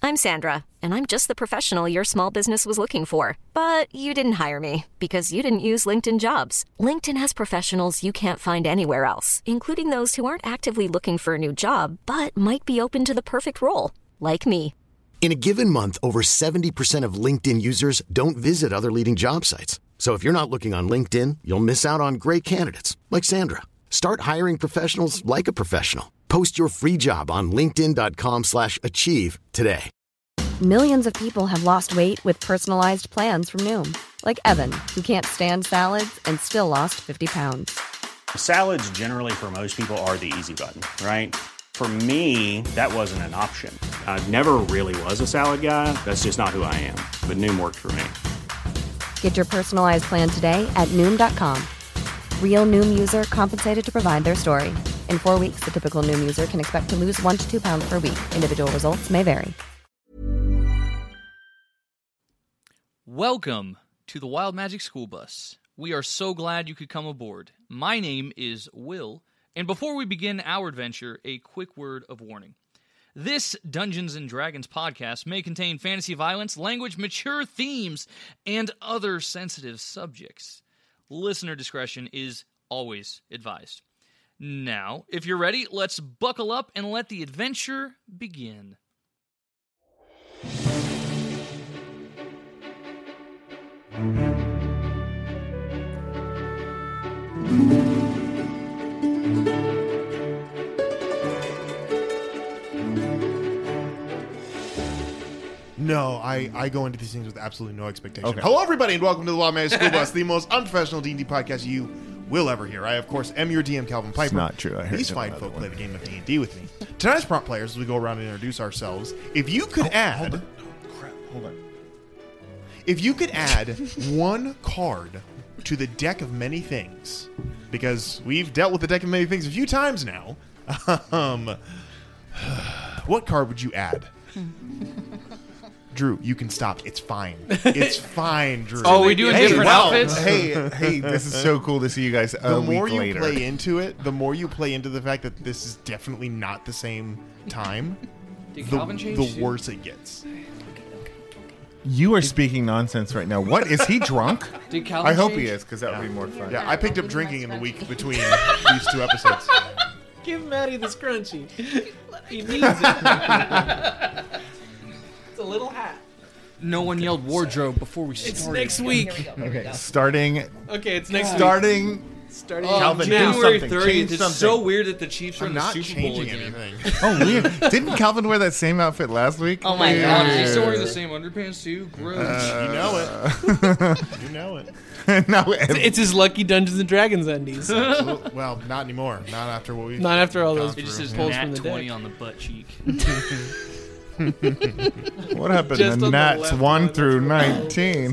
I'm Sandra, and I'm just the professional your small business was looking for. But you didn't hire me because you didn't use LinkedIn Jobs. LinkedIn has professionals you can't find anywhere else, including those who aren't actively looking for a new job, but might be open to the perfect role, like me. In a given month, over 70% of LinkedIn users don't visit other leading job sites. So if you're not looking on LinkedIn, you'll miss out on great candidates like Sandra. Start hiring professionals like a professional. Post your free job on linkedin.com/achieve today. Millions of people have lost weight with personalized plans from Noom. Like Evan, who can't stand salads and still lost 50 pounds. Salads generally for most people are the easy button, right? For me, that wasn't an option. I never really was a salad guy. That's just not who I am. But Noom worked for me. Get your personalized plan today at Noom.com. Real Noom user compensated to provide their story. In 4 weeks, the typical Noom user can expect to lose 1 to 2 pounds per week. Individual results may vary. Welcome to the Wild Magic School Bus. We are so glad you could come aboard. My name is Will, and before we begin our adventure, a quick word of warning. This Dungeons & Dragons podcast may contain fantasy violence, language, mature themes, and other sensitive subjects. Listener discretion is always advised. Now, if you're ready, let's buckle up and let the adventure begin. No, I go into these things with absolutely no expectation. Okay. Hello, everybody, and welcome to the Wild Magic School Bus, the most unprofessional D&D podcast you will ever hear. I, of course, am your DM, Calvin Piper. It's not true. I heard These fine folk play the game of D&D with me. Tonight's prompt players, as we go around and introduce ourselves, if you could add... Hold on. If you could add one card to the deck of many things, because we've dealt with the deck of many things a few times now, what card would you add? Drew, you can stop. It's fine. It's fine, Drew. Oh, we doing different outfits? Hey, this is so cool to see you guys a week later. The more you play into it, the more you play into the fact that this is definitely not the same time, the worse it gets. You are speaking nonsense right now. What? Is he drunk? Did Calvin I hope change? he is, because that would be more fun. Yeah, I picked up drinking in the week between these two episodes. Give Maddie the scrunchie. He needs it. It's a little hat. No one yelled wardrobe before we started. It's next week. Okay, starting. Okay, it's next week. Starting. Calvin, January 30th. It's so weird that the Chiefs are in the Super Bowl again. Anything. Oh, weird. Didn't Calvin wear that same outfit last week? Oh my God, is he still wearing the same underpants too? Gross. You know it. You know it. No, it's his lucky Dungeons and Dragons undies. Well, not anymore. Not after what we've Not after all those. It just says pulls Nat from the 20 deck. on the butt cheek. What happened Just to on the Nats left 1 one. through 19?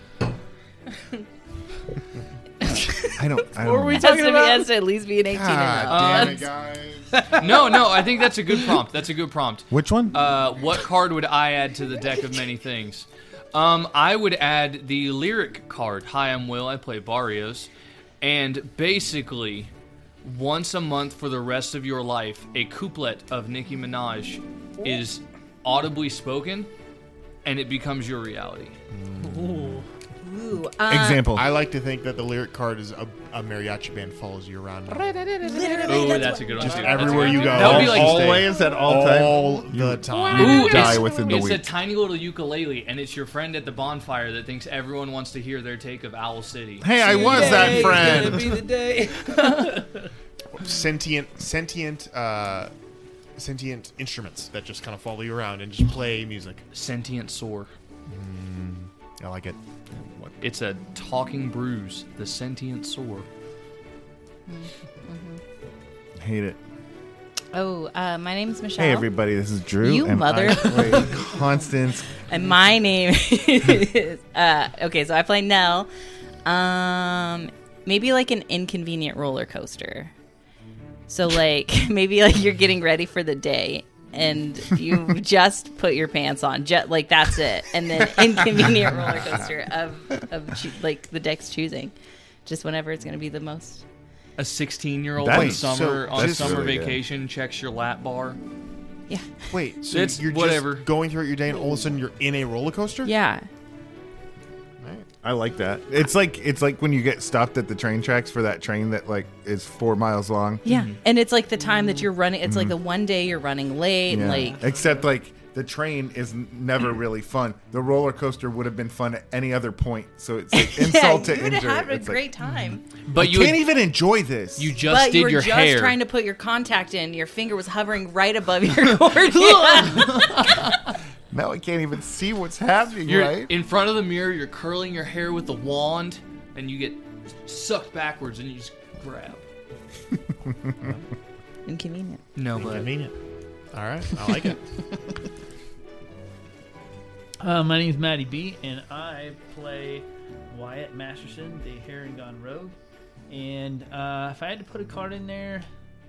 I don't What were we know. talking about? Has to at least be an 18 God and damn up. it, guys. No, I think that's a good prompt. That's a good prompt. Which one? What card would I add to the deck of many things? I would add the lyric card. Hi, I'm Will. I play Barrios. And basically, once a month for the rest of your life, a couplet of Nicki Minaj is audibly spoken, and it becomes your reality. Ooh, Example. I like to think that the lyric card is a mariachi band follows you around. Oh, that's a good one. Just too. everywhere you go. That would be like always at all time. All the time. Ooh, die it's, within the it's week. a tiny little ukulele, and it's your friend at the bonfire that thinks everyone wants to hear their take of Owl City. Hey, I was that friend. Gonna be the day. Sentient instruments that just kind of follow you around and just play music. Sentient Sore. I like it. It's a talking bruise, the Sentient Sore. Hate it. Oh, my name's Michelle. Hey, everybody, this is Drew. You and mother- I play Constance. And my name is... okay, so I play Nell. Maybe like an inconvenient roller coaster. So, like, maybe like you're getting ready for the day, and you just put your pants on. Like, that's it. And then inconvenient roller coaster of like, the deck's choosing. Just whenever it's going to be the most... A 16-year-old That on is summer really vacation good. checks your lap bar. Yeah. Wait, so It's you're whatever. just going throughout your day and all of a sudden you're in a roller coaster? Yeah. I like that. It's like when you get stopped at the train tracks for that train that like is 4 miles long. Yeah. And it's like the time that you're running. It's like the one day you're running late. Yeah. Like, Except like the train is never really fun. The roller coaster would have been fun at any other point. So it's like insult to you would injury. have a It's like, great time. But you can't even enjoy this. You just But you did were your just hair. trying to put your contact in. Your finger was hovering right above your cornea. Now I can't even see what's happening, You're right? in front of the mirror. You're curling your hair with the wand, and you get sucked backwards, and you just grab. Inconvenient. No, but Convenient. All right, I like it. My name's Matty B, and I play Wyatt Masterson, the Heron Gone Rogue. And if I had to put a card in there,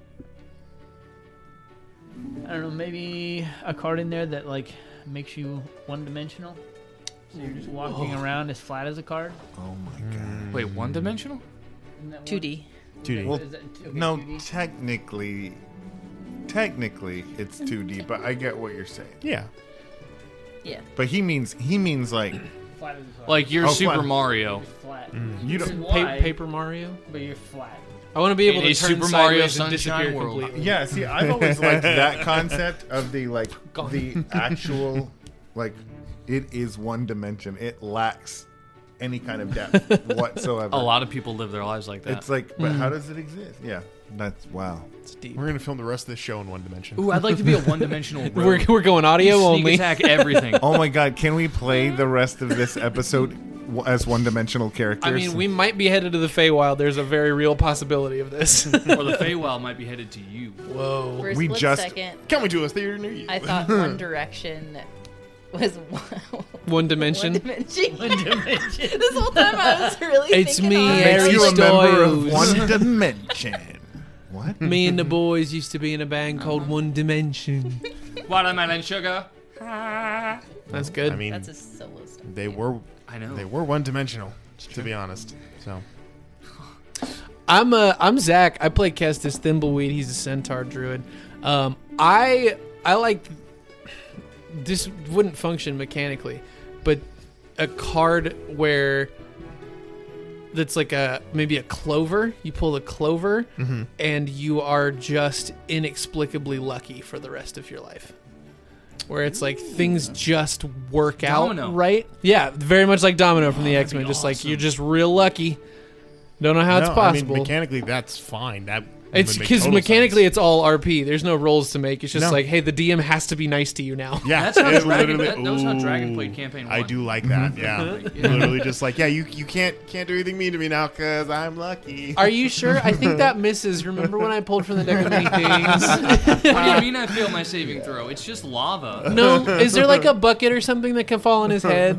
I don't know, maybe a card in there that like makes you one-dimensional. So you're just walking around as flat as a card. Oh my god. wait, one-dimensional? Isn't that 2D. 2D. Well, is that, okay, no, 2D? technically it's 2D, but I get what you're saying. Yeah. Yeah. But he means like Flat as a card. Like you're Oh, Super flat. Mario. You're flat. you This is don't. why, Paper Mario. but you're flat. I want to be able In to a turn Super Mario sideways and Sunshine disappear world. completely. Yeah, see, I've always liked that concept of the like Gone. the actual like it is one dimension. It lacks any kind of depth whatsoever. A lot of people live their lives like that. It's like, but how does it exist? Yeah, that's wow. It's deep. We're gonna film the rest of this show in one dimension. Ooh, I'd like to be a one-dimensional rogue. We're going audio Sneak only. attack everything. Oh my god, can we play the rest of this episode as one-dimensional characters? I mean, we might be headed to the Feywild. There's a very real possibility of this. Or the Feywild might be headed to you. Whoa. For a We split just- second, Coming to a theater near you. I thought One Direction was One dimension. One dimension. This whole time I was really It's thinking me, on it. makes Harry you a member of Styles. one dimension. What? Me and the boys used to be in a band called One Dimension. Watermelon sugar. That's good. I mean, That's a solo stuff. they were I know. they were one dimensional, to be honest. So I'm Zach. I play Kestis Thimbleweed. He's a centaur druid. I like this wouldn't function mechanically, but a card where that's like maybe a clover. You pull a clover, and you are just inexplicably lucky for the rest of your life. Where it's like things just work Domino. out right. Yeah, very much like Domino from the that'd X-Men. be Just like awesome. you're just real lucky. Don't know how it's No, possible. I mean, mechanically, that's fine. That It's would make because total mechanically sense. it's all RP. There's no rolls to make. It's just No. like, hey, the DM has to be nice to you now. Yeah, That's how it Dragon- literally- that was how ooh, Dragonblade campaign I won. do like that. Yeah, literally just like, yeah, you can't do anything mean to me now because I'm lucky. Are you sure? I think that misses. Remember when I pulled from the deck of many things? What do you mean I failed my saving throw? It's just lava. No, is there like a bucket or something that can fall on his head?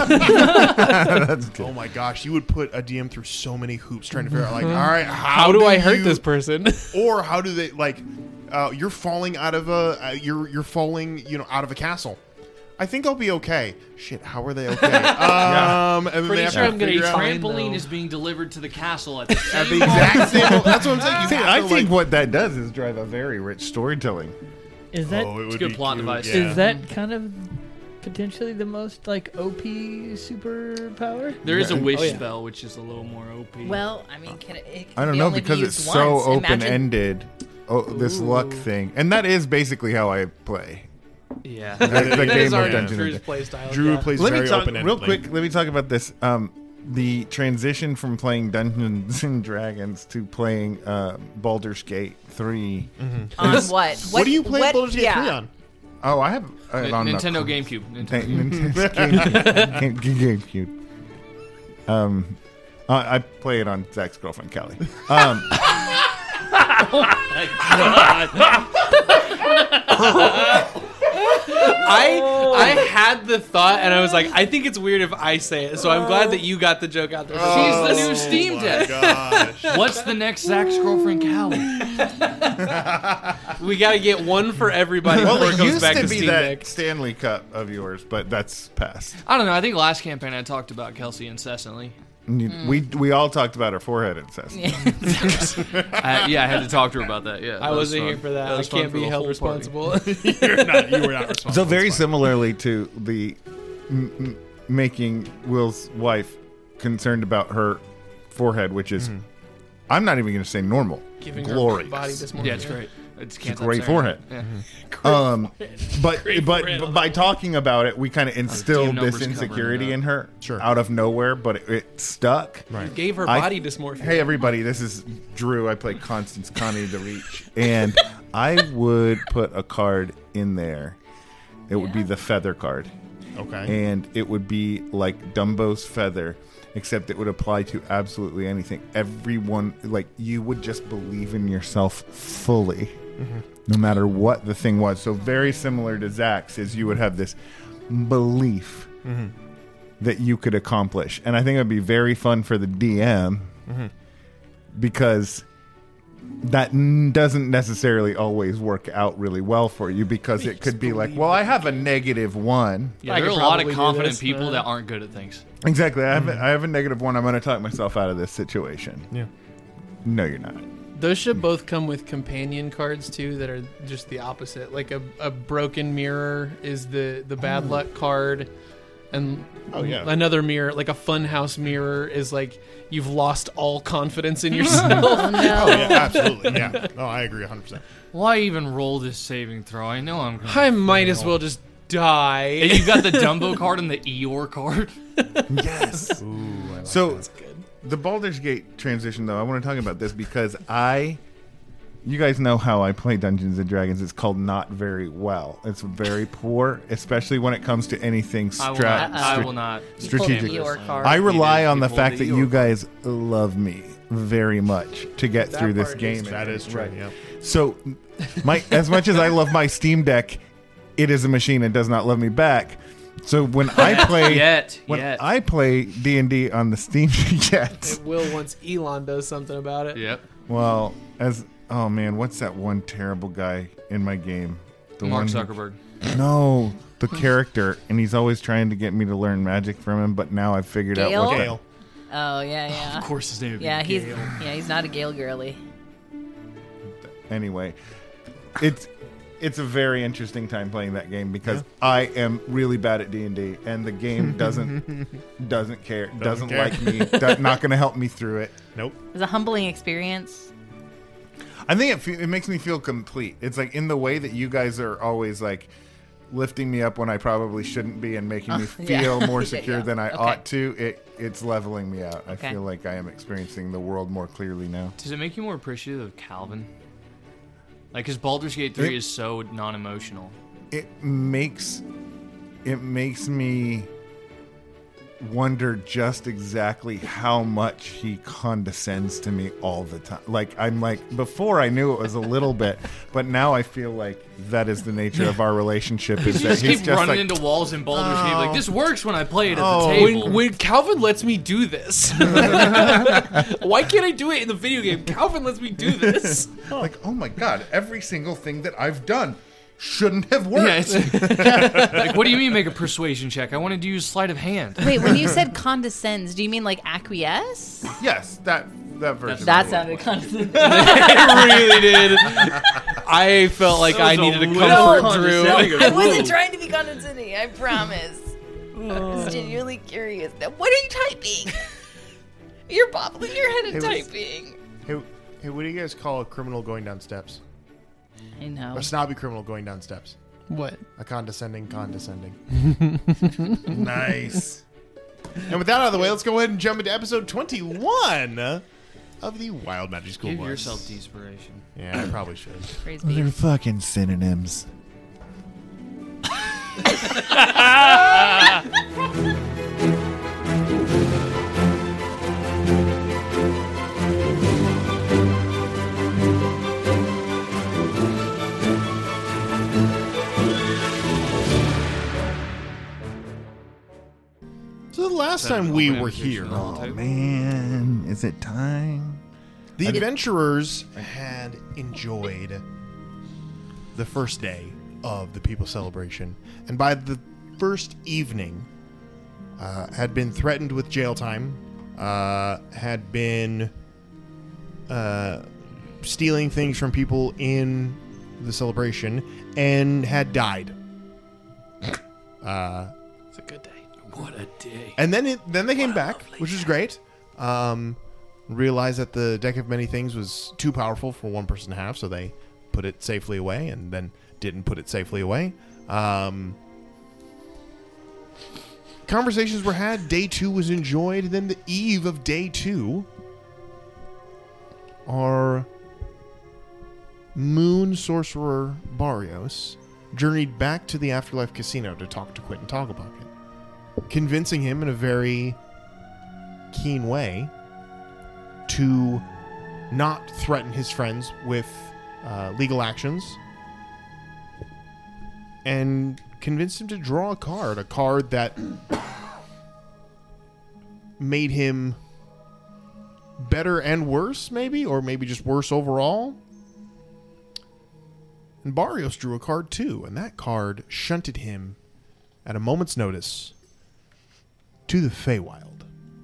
Oh my gosh, you would put a DM through so many hoops trying to figure out, like, all right, How do I hurt this person? Or how do they like? You're falling out of a you're falling out of a castle. I think I'll be okay. Shit, how are they okay? And then Pretty they have sure to I'm gonna figure be out- fine. Trampoline though. is being delivered to the castle at the same at the exact same. That's what I'm saying. You See, have I to, think like, what that does is drive a very rich storytelling. Is that Oh, it would a good be plot cute, device. yeah. is that kind of potentially the most like OP superpower? There is a Yeah. wish Oh, yeah. spell, which is a little more OP. Well, I mean, can it I don't be know only be because it's used so once. Imagine- open-ended. Oh, this luck thing, and that is basically how I play. yeah. The That game is of our Dungeons Drew's and play style. Drew yeah. plays Let me very talk open-ended. real quick. Let me talk about this. The transition from playing Dungeons and Dragons to playing Baldur's Gate 3. on what? What do you play what- Baldur's Gate yeah. 3 on? Oh, I have Nintendo GameCube. GameCube. I play it on Zach's girlfriend Kelly. I had the thought, and I was like, I think it's weird if I say it. So I'm glad that you got the joke out there. She's the new Steam my Deck. gosh. What's the next Zach's girlfriend, Callie? We got to get one for everybody Well, before it it goes used back to to be Steam that Deck. Stanley Cup of yours, but that's past. I don't know. I think last campaign I talked about Kelsey incessantly. We all talked about our forehead incest. I had to talk to her about that. Yeah, I wasn't here for that. I can't be held responsible. You were not responsible. So very similarly to the making Will's wife concerned about her forehead, which is, I'm not even going to say normal, Giving glorious. her body this morning. Yeah, it's great. It's a great forehead. Yeah. But by talking about it, we kind of instilled numbers this covering insecurity it in her Sure. out of nowhere, but it stuck. Right. Gave her body dysmorphia. Hey, everybody, this is Drew. I play Constance Connie the Reach. And I would put a card in there. It would be the feather card. Okay. And it would be like Dumbo's feather, except it would apply to absolutely anything. Everyone, like, you would just believe in yourself fully, no matter what the thing was. So very similar to Zach's is you would have this belief that you could accomplish. And I think it would be very fun for the DM because that doesn't necessarily always work out really well for you, because it could be like, well, I have a -1. Yeah, I there are a could lot probably of do confident this, people man. that aren't good at things. Exactly. I have a -1. I'm going to talk myself out of this situation. Yeah. No, you're not. Those should both come with companion cards too that are just the opposite. Like a broken mirror is the bad luck card, and another mirror, like a funhouse mirror, is like you've lost all confidence in yourself. Oh, no. Oh, yeah, absolutely. Yeah. No, I agree 100%. Why even roll this saving throw? I know I'm going I might as well just die. And you've got the Dumbo card and the Eeyore card. Yes. So the Baldur's Gate transition, though, I want to talk about this because you guys know how I play Dungeons and Dragons. It's called not very well. It's very poor, especially when it comes to anything I will not. strategic. Your card. I rely You on the pulled fact the that you Eeyore guys love me very much to get through this part game. is That is true. Right. Yeah. So, as much as I love my Steam Deck, it is a machine and does not love me back. So when I play I play D&D on the Steam Deck, It will once Elon does something about it. Yep. well, oh man, what's that one terrible guy in my game? Mark Zuckerberg. No, the character, and he's always trying to get me to learn magic from him. But now I've figured out Gale? what. Gale. Oh yeah. Of course, his name would be Yeah, Gale. he's not a Gale girly. Anyway, it's a very interesting time playing that game because I am really bad at D&D, and the game doesn't care, doesn't care. like me, not going to help me through it. Nope. It was a humbling experience. I think it makes me feel complete. It's like in the way that you guys are always like lifting me up when I probably shouldn't be and making me feel more secure than I ought to. It's leveling me out. I feel like I am experiencing the world more clearly now. Does it make you more appreciative of Calvin? Like, because Baldur's Gate 3 is so non-emotional. It makes me wonder just exactly how much he condescends to me all the time. Like, I'm like, before I knew it was a little bit, but now I feel like that is the nature of our relationship. Is You that just he's keep just running like, into walls in Baldur's Gate. Like, this works when I play it at the table. When Calvin lets me do this, why can't I do it in the video game? Calvin lets me do this. like, oh my god, every single thing that I've done shouldn't have worked. Yeah, it's, like, what do you mean make a persuasion check? I wanted to use sleight of hand. Wait, when you said condescends, do you mean like acquiesce? Yes, that version. That sounded condescending. It really did. I felt like I needed to comfort Drew. I wasn't trying to be condescending, I promise. I was genuinely curious. Now, what are you typing? You're bobbling your head and typing. Hey, what do you guys call a criminal going down steps? I know. A snobby criminal going down steps. What? A condescending. Nice. And with that out of the way, let's go ahead and jump into episode 21 of the Wild Magic School Give Bus. yourself desperation. Yeah, I probably should. Praise be. They're fucking synonyms. So the last time we were here, Oh man, is it time? the adventurers had enjoyed the first day of the People's Celebration, and by the first evening had been threatened with jail time had been stealing things from people in the celebration and had died. It's a good day. What a day. And then they came back, which was great. Realized that the Deck of Many Things was too powerful for one person to have, so they put it safely away, and then didn't put it safely away. Conversations were had. Day 2 was enjoyed. Then the eve of day 2, our moon sorcerer Barrios journeyed back to the Afterlife Casino to talk to Quentin Togglebucket, convincing him in a very keen way to not threaten his friends with legal actions, and convinced him to draw a card that made him better and worse, maybe, or maybe just worse overall. And Barrios drew a card too, and that card shunted him at a moment's notice to the Feywild.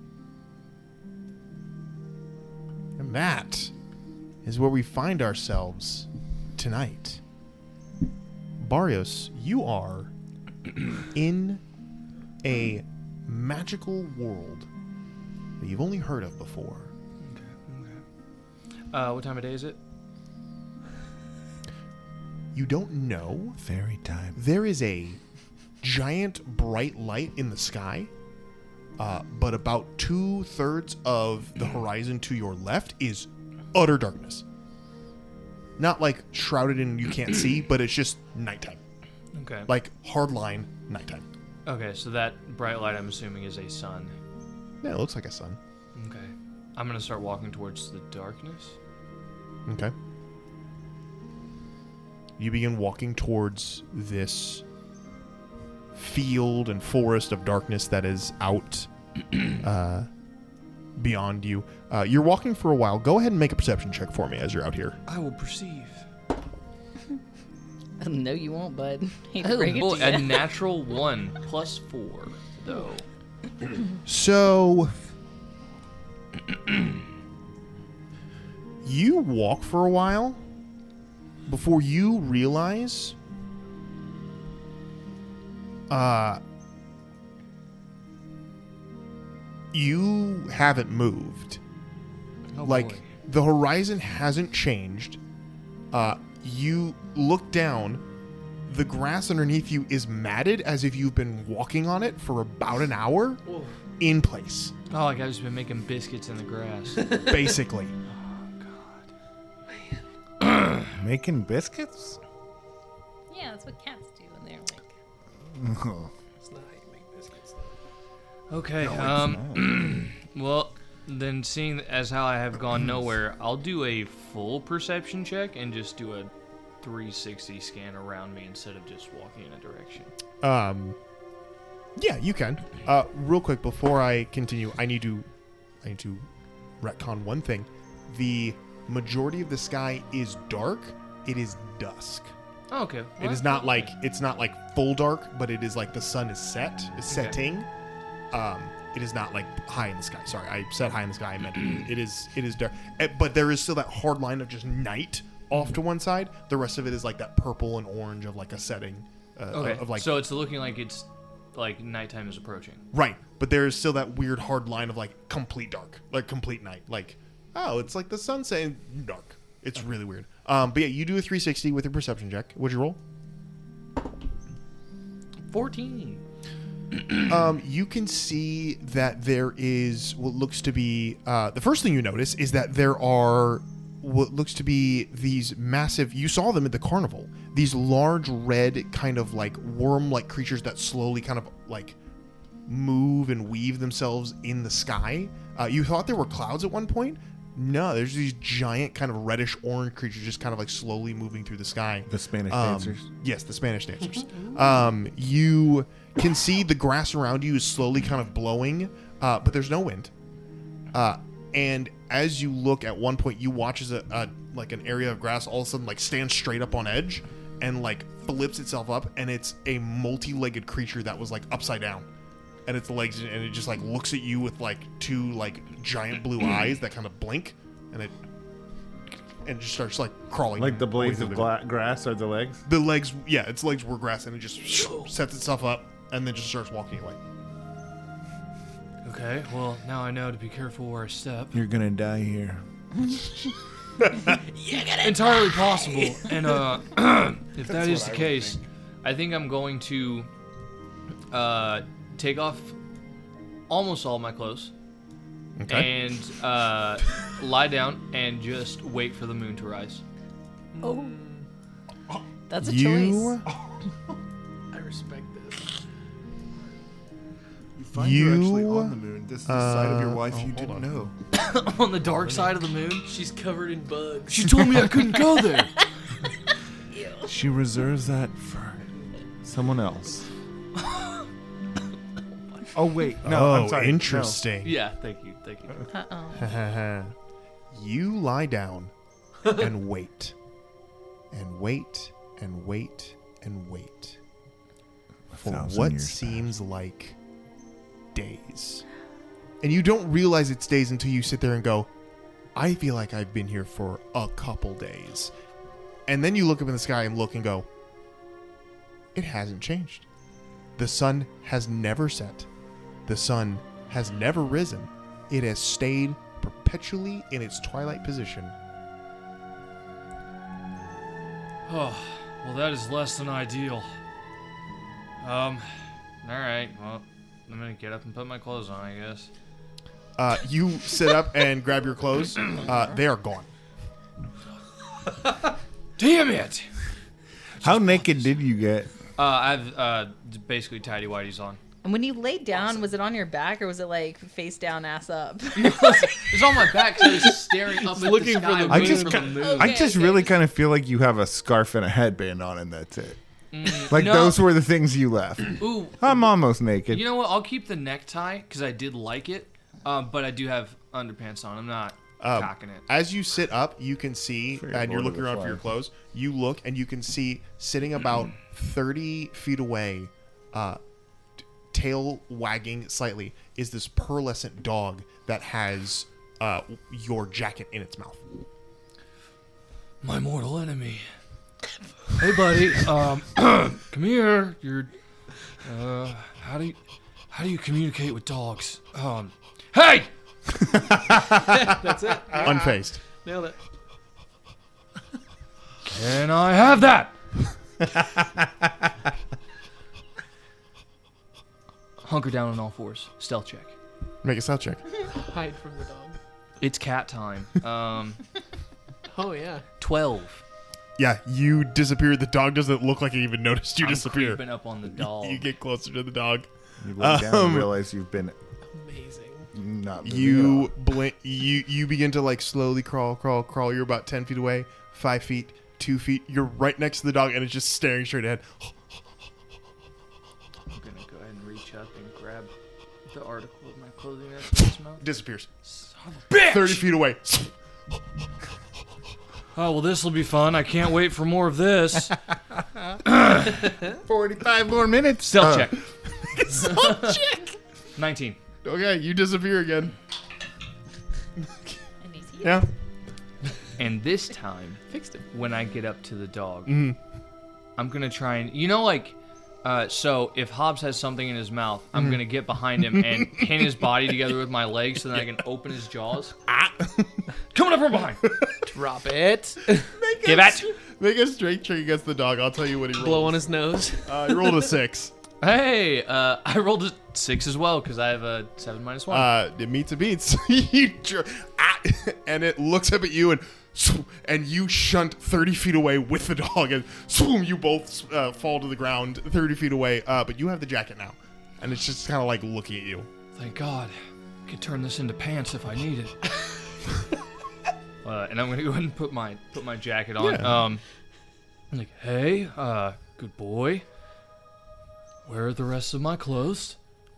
And that is where we find ourselves tonight. Barrios, you are in a magical world that you've only heard of before. Okay. What time of day is it? You don't know. Fairy time. There is a giant bright light in the sky, but about 2/3 of the horizon to your left is utter darkness. Not like shrouded in you can't see, but it's just nighttime. Okay. Like hardline nighttime. Okay, so that bright light, I'm assuming, is a sun. Yeah, it looks like a sun. Okay. I'm going to start walking towards the darkness. Okay. You begin walking towards this field and forest of darkness that is out beyond you. You're walking for a while. Go ahead and make a perception check for me as you're out here. I will perceive. No, you won't, bud. Hate to Oh, break it boy, to a you. natural 1 plus 4, though. So you walk for a while before you realize you haven't moved. Oh, Like boy. the horizon hasn't changed. You look down, the grass underneath you is matted as if you've been walking on it for about an hour in place, Oh, like I've just been making biscuits in the grass. basically. Making biscuits? Yeah, that's what cats do when they're like. Okay, well, then seeing as how I have gone nowhere, I'll do a full perception check and just do a 360 scan around me instead of just walking in a direction. Yeah, you can. Real quick before I continue, I need to retcon one thing. The majority of the sky is dark. It is dusk. Oh, okay. It is not like it's not like full dark, but it is like the sun is setting. It is not like high in the sky. Sorry, I said high in the sky. I meant it is dark, but there is still that hard line of just night off to one side. The rest of it is like that purple and orange of like a setting. Okay. Of like So it's looking like it's like nighttime is approaching. right, but there is still that weird hard line of like complete dark, like complete night. Like it's like the sun saying dark. It's really weird. But yeah, you do a 360 with your perception check. What'd you roll? 14. You can see that there is what looks to be the first thing you notice is that there are what looks to be these massive, you saw them at the carnival, these large red kind of like worm-like creatures that slowly kind of like move and weave themselves in the sky. You thought there were clouds at one point. No, there's these giant kind of reddish orange creatures just kind of like slowly moving through the sky. The Spanish dancers? Yes, the Spanish dancers. You can see the grass around you is slowly kind of blowing, but there's no wind. And as you look at one point, you watch as a like an area of grass all of a sudden like stands straight up on edge and like flips itself up, and it's a multi-legged creature that was like upside down. and its legs, and it just like looks at you with like two like giant blue eyes that kind of blink, and it just starts like crawling. Like the blades away of through the grass or the legs? The legs, yeah, its legs were grass, and it just sets itself up, and then just starts walking away. Okay, well, now I know to be careful where I step. You're gonna die here. Entirely possible. And if that is the case, I think I'm going to take off almost all my clothes. Okay. And lie down and just wait for the moon to rise. Oh. That's a choice. I respect this. You find you're actually on the moon. This is the side of your wife you didn't know. On the dark side of the moon? She's covered in bugs. She told me I couldn't go there. She reserves that for someone else. Oh, wait. No, I'm sorry. Interesting. Yeah, thank you. Uh-oh. You lie down and wait. And wait and wait and wait. For 1,000 what years seems like days. And you don't realize it's days until you sit there and go, I feel like I've been here for a couple days. And then you look up in the sky and look and go, it hasn't changed. The sun has never set. The sun has never risen. It has stayed perpetually in its twilight position. Oh, well, that is less than ideal. All right. Well, I'm gonna get up and put my clothes on, I guess. You sit up and grab your clothes. They are gone. Damn it! How naked did you get? I've basically tidy whities on. And when you laid down, was it on your back or was it like face down, ass up? It's on my back because I was staring up at looking the for sky, the waiting moon. for the moon. Okay. I just really kind of feel like you have a scarf and a headband on, and that's it. Like no. those were the things you left. Ooh, I'm almost naked. you know what? I'll keep the necktie because I did like it, but I do have underpants on. I'm not cocking it. As you sit up, you can see, Very and you're Lord of looking the around for your clothes. You look, and you can see sitting about 30 feet away, tail wagging slightly, is this pearlescent dog that has your jacket in its mouth. My mortal enemy. Hey, buddy. Come here. You're. How do you communicate with dogs? Hey! That's it. Unfazed. Nailed it. Can I have that? Hunker down on all fours. Stealth check. Make a stealth check. Hide from the dog. It's cat time. Oh, yeah. 12. Yeah, you disappear. The dog doesn't look like it even noticed you I'm disappear. creeping up on the dog. You get closer to the dog. You look down and realize you've been Amazing. not moving You at all. blink. You begin to like slowly crawl. You're about 10 feet away, 5 feet, 2 feet. You're right next to the dog, and it's just staring straight ahead. I'm gonna go ahead and reach up and grab the article of my clothing that's in its mouth. Disappears. Son of a bitch! 30 feet away. Oh, well, this will be fun. I can't wait for more of this. 45 more minutes. Stealth check. Stealth check. 19. Okay, you disappear again. And he's here. Yeah. And this time, Fixed him. when I get up to the dog, Mm-hmm. I'm going to try and... You know, like... so if Hobbs has something in his mouth, I'm going to get behind him and pin his body together with my legs so that I can open his jaws. Coming up from behind. Drop it. Give it. Make a strength check against the dog. I'll tell you what he rolled. Blow on his nose. He rolled a 6. Hey, I rolled a 6 as well because I have a 7 minus 1. It meets a beats. And it looks up at you and you shunt 30 feet away with the dog, and you both fall to the ground 30 feet away. But you have the jacket now, and it's just kind of like looking at you. Thank God. I could turn this into pants if I need it. And I'm gonna go ahead and put my jacket on. Yeah. I'm like, hey, good boy. Where are the rest of my clothes?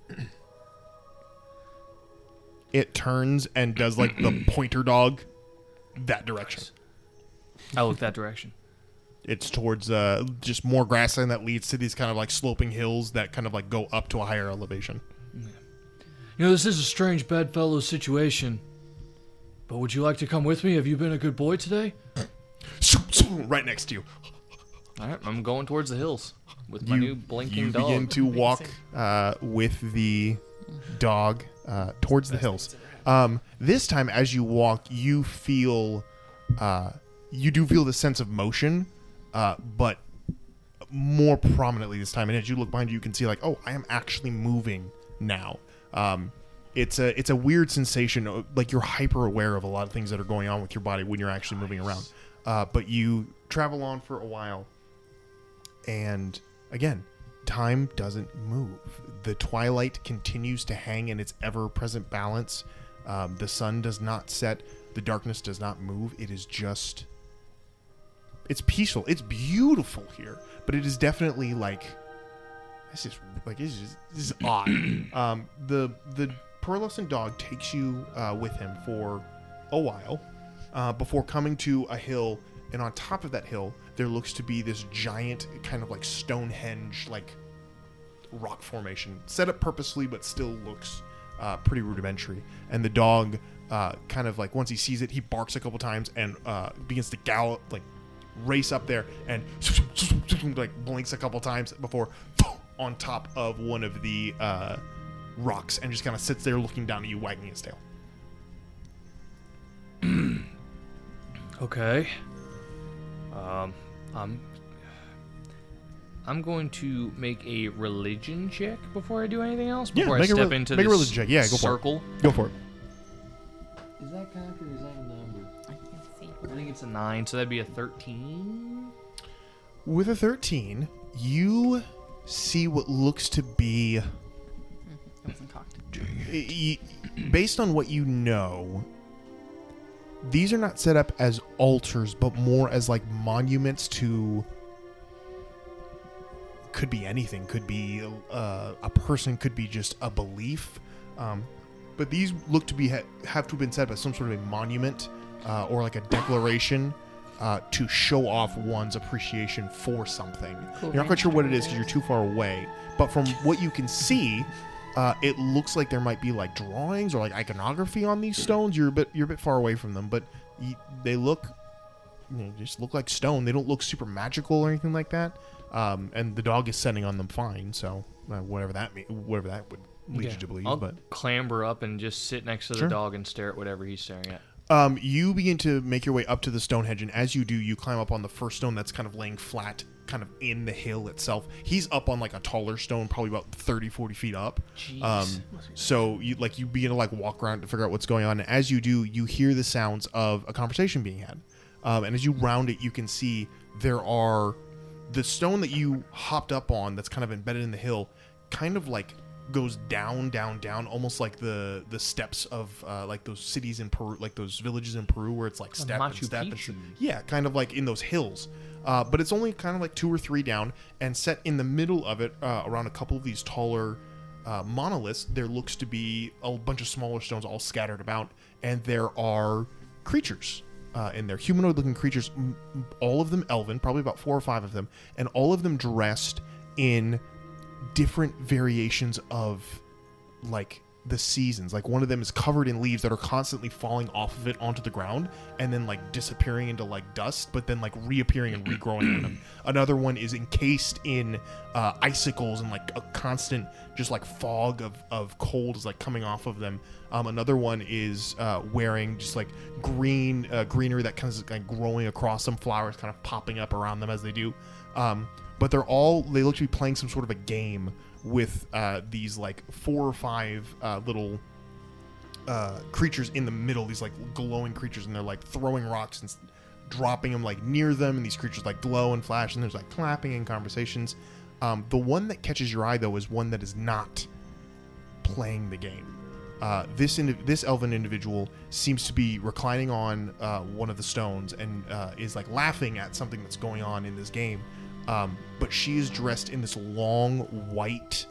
It turns and does like the pointer dog that direction. I look that direction. It's towards just more grassland that leads to these kind of like sloping hills that kind of like go up to a higher elevation. You know, this is a strange bedfellow situation. But would you like to come with me? Have you been a good boy today? Right next to you. All right, I'm going towards the hills with my new blinking dog. You begin to walk with the dog towards the hills. This time, as you walk, you feel, you do feel the sense of motion, but more prominently this time. And as you look behind you, you can see like, oh, I am actually moving now. It's a weird sensation. Like you're hyper aware of a lot of things that are going on with your body when you're actually moving around. But you travel on for a while, and again, time doesn't move. The twilight continues to hang in its ever-present balance. The sun does not set. The darkness does not move. It is just... It's peaceful. It's beautiful here. But it is definitely like... This is odd. The pearlescent dog takes you with him for a while before coming to a hill. And on top of that hill, there looks to be this giant kind of like Stonehenge like rock formation set up purposely, but still looks pretty rudimentary. And the dog kind of like once he sees it, he barks a couple times and begins to gallop, like race up there and like blinks a couple times before on top of one of the rocks and just kind of sits there looking down at you, wagging his tail. Okay. I'm going to make a religion check before I do anything else. Before I step into this religion check. Yeah, go circle. For it. Go for it. Is that cocked or is that a number? I can't see. I think it's a 9, so that'd be a 13. With a 13, you see what looks to be... It wasn't cocked. Based on what you know, these are not set up as altars, but more as like monuments to... Could be anything. Could be a person. Could be just a belief. But these look to be have to have been set up as some sort of a monument or like a declaration to show off one's appreciation for something. Cool. You're not quite sure what it is because you're too far away. But from what you can see, it looks like there might be like drawings or like iconography on these stones. You're a bit far away from them, but they look, just look like stone. They don't look super magical or anything like that. And the dog is setting on them fine, so whatever that would lead you to believe. I'll but clamber up and just sit next to the dog and stare at whatever he's staring at. You begin to make your way up to the Stonehenge, and as you do, you climb up on the first stone that's kind of laying flat, kind of in the hill itself. He's up on like a taller stone, probably about 30, 40 feet up. Jeez. So you begin to like walk around to figure out what's going on. And as you do, you hear the sounds of a conversation being had. And as you round it, you can see there are... The stone that you hopped up on that's kind of embedded in the hill kind of like goes down, almost like the steps of like those cities in Peru, like those villages in Peru where it's like step and step. Yeah, kind of like in those hills. But it's only kind of like 2 or 3 down, and set in the middle of it around a couple of these taller monoliths, there looks to be a bunch of smaller stones all scattered about, and there are creatures. In there, humanoid-looking creatures, all of them elven, probably about 4 or 5 of them, and all of them dressed in different variations of, like, the seasons. Like, one of them is covered in leaves that are constantly falling off of it onto the ground, and then, like, disappearing into, like, dust, but then, like, reappearing and regrowing on them. Another one is encased in icicles and, like, a constant, just, like, fog of cold is, like, coming off of them. Another one is wearing just like greenery that kind of like growing across some flowers, kind of popping up around them as they do. But they look to be playing some sort of a game with these like 4 or 5 little creatures in the middle, these like glowing creatures, and they're like throwing rocks and dropping them like near them, and these creatures like glow and flash, and there's like clapping and conversations. The one that catches your eye though is one that is not playing the game. This elven individual seems to be reclining on one of the stones and is like laughing at something that's going on in this game. But she is dressed in this long white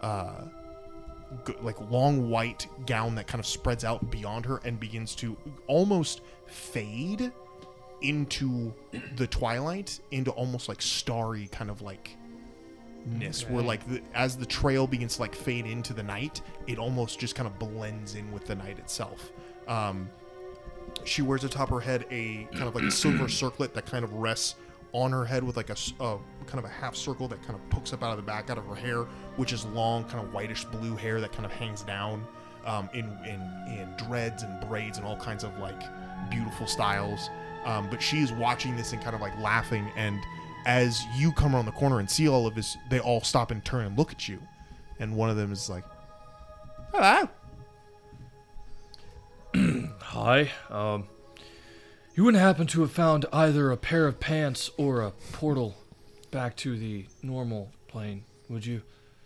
gown that kind of spreads out beyond her and begins to almost fade into the twilight, into almost like starry kind of like where like as the trail begins to like fade into the night, it almost just kind of blends in with the night itself. She wears atop her head a kind of like a silver circlet that kind of rests on her head with like a kind of a half circle that kind of pokes up out of the back out of her hair, which is long, kind of whitish blue hair that kind of hangs down in dreads and braids and all kinds of like beautiful styles. But she is watching this and kind of like laughing, and as you come around the corner and see all of this, they all stop and turn and look at you. And one of them is like, "Hello." Hi. You wouldn't happen to have found either a pair of pants or a portal back to the normal plane, would you?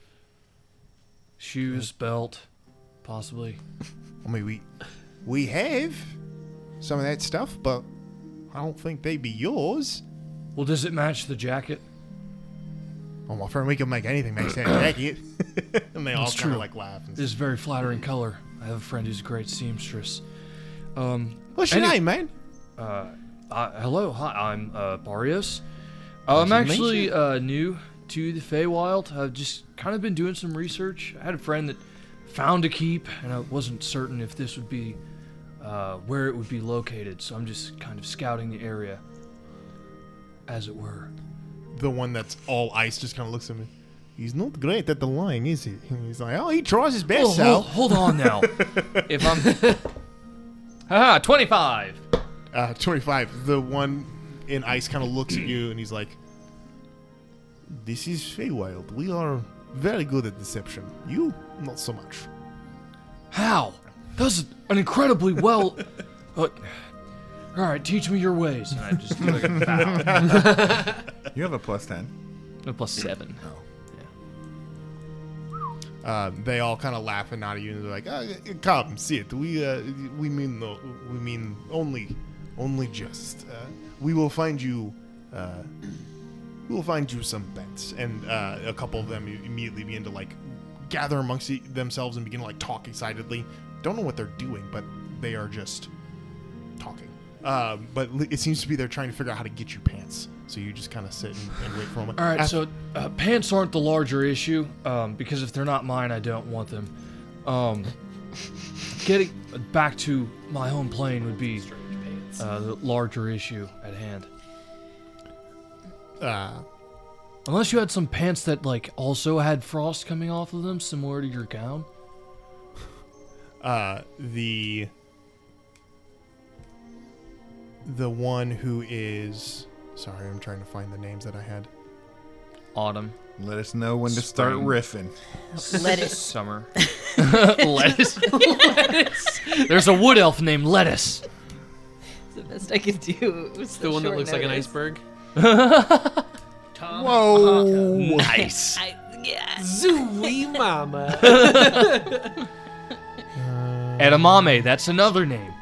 Shoes, belt, possibly. I mean, we have some of that stuff, but I don't think they'd be yours. Well, does it match the jacket? Oh, my friend, we can make anything match that jacket. And they all That's kind true. of like laugh. And This is very flattering color. I have a friend who's a great seamstress. What's your name, man? Hello, hi, I'm Barrios. I'm actually new to the Feywild. I've just kind of been doing some research. I had a friend that found a keep, and I wasn't certain if this would be where it would be located, so I'm just kind of scouting the area, as it were. The one that's all ice just kind of looks at me. He's not great at the lying, is he? He's like, oh, he tries his best, Sal. Hold on now. If I'm... 25. 25. The one in ice kind of looks at you and he's like, this is Feywild. We are very good at deception. You, not so much. How? That's an incredibly well... all right, teach me your ways. And I just do like a bow. You have a +10. A +7. Oh. They all kind of laugh and nod at you, and they're like, "Come, sit. We mean no. We mean only just. We will find you. We will find you some bets." And a couple of them immediately begin to like gather amongst themselves and begin to like talk excitedly. Don't know what they're doing, but they are just talking. But it seems to be they're trying to figure out how to get you pants. So you just kind of sit and wait for a moment. All right, so pants aren't the larger issue, because if they're not mine, I don't want them. Getting back to my home plane would be the larger issue at hand. Unless you had some pants that like also had frost coming off of them, similar to your gown. The one who is... Sorry, I'm trying to find the names that I had. Autumn. Let us know when to start riffing. Lettuce. Summer. Lettuce. Lettuce. There's a wood elf named Lettuce. It's the best I could do. It was The one that looks like an notice. iceberg. Tom. Whoa! Nice. Yeah. Zooey mama. Edamame, that's another name.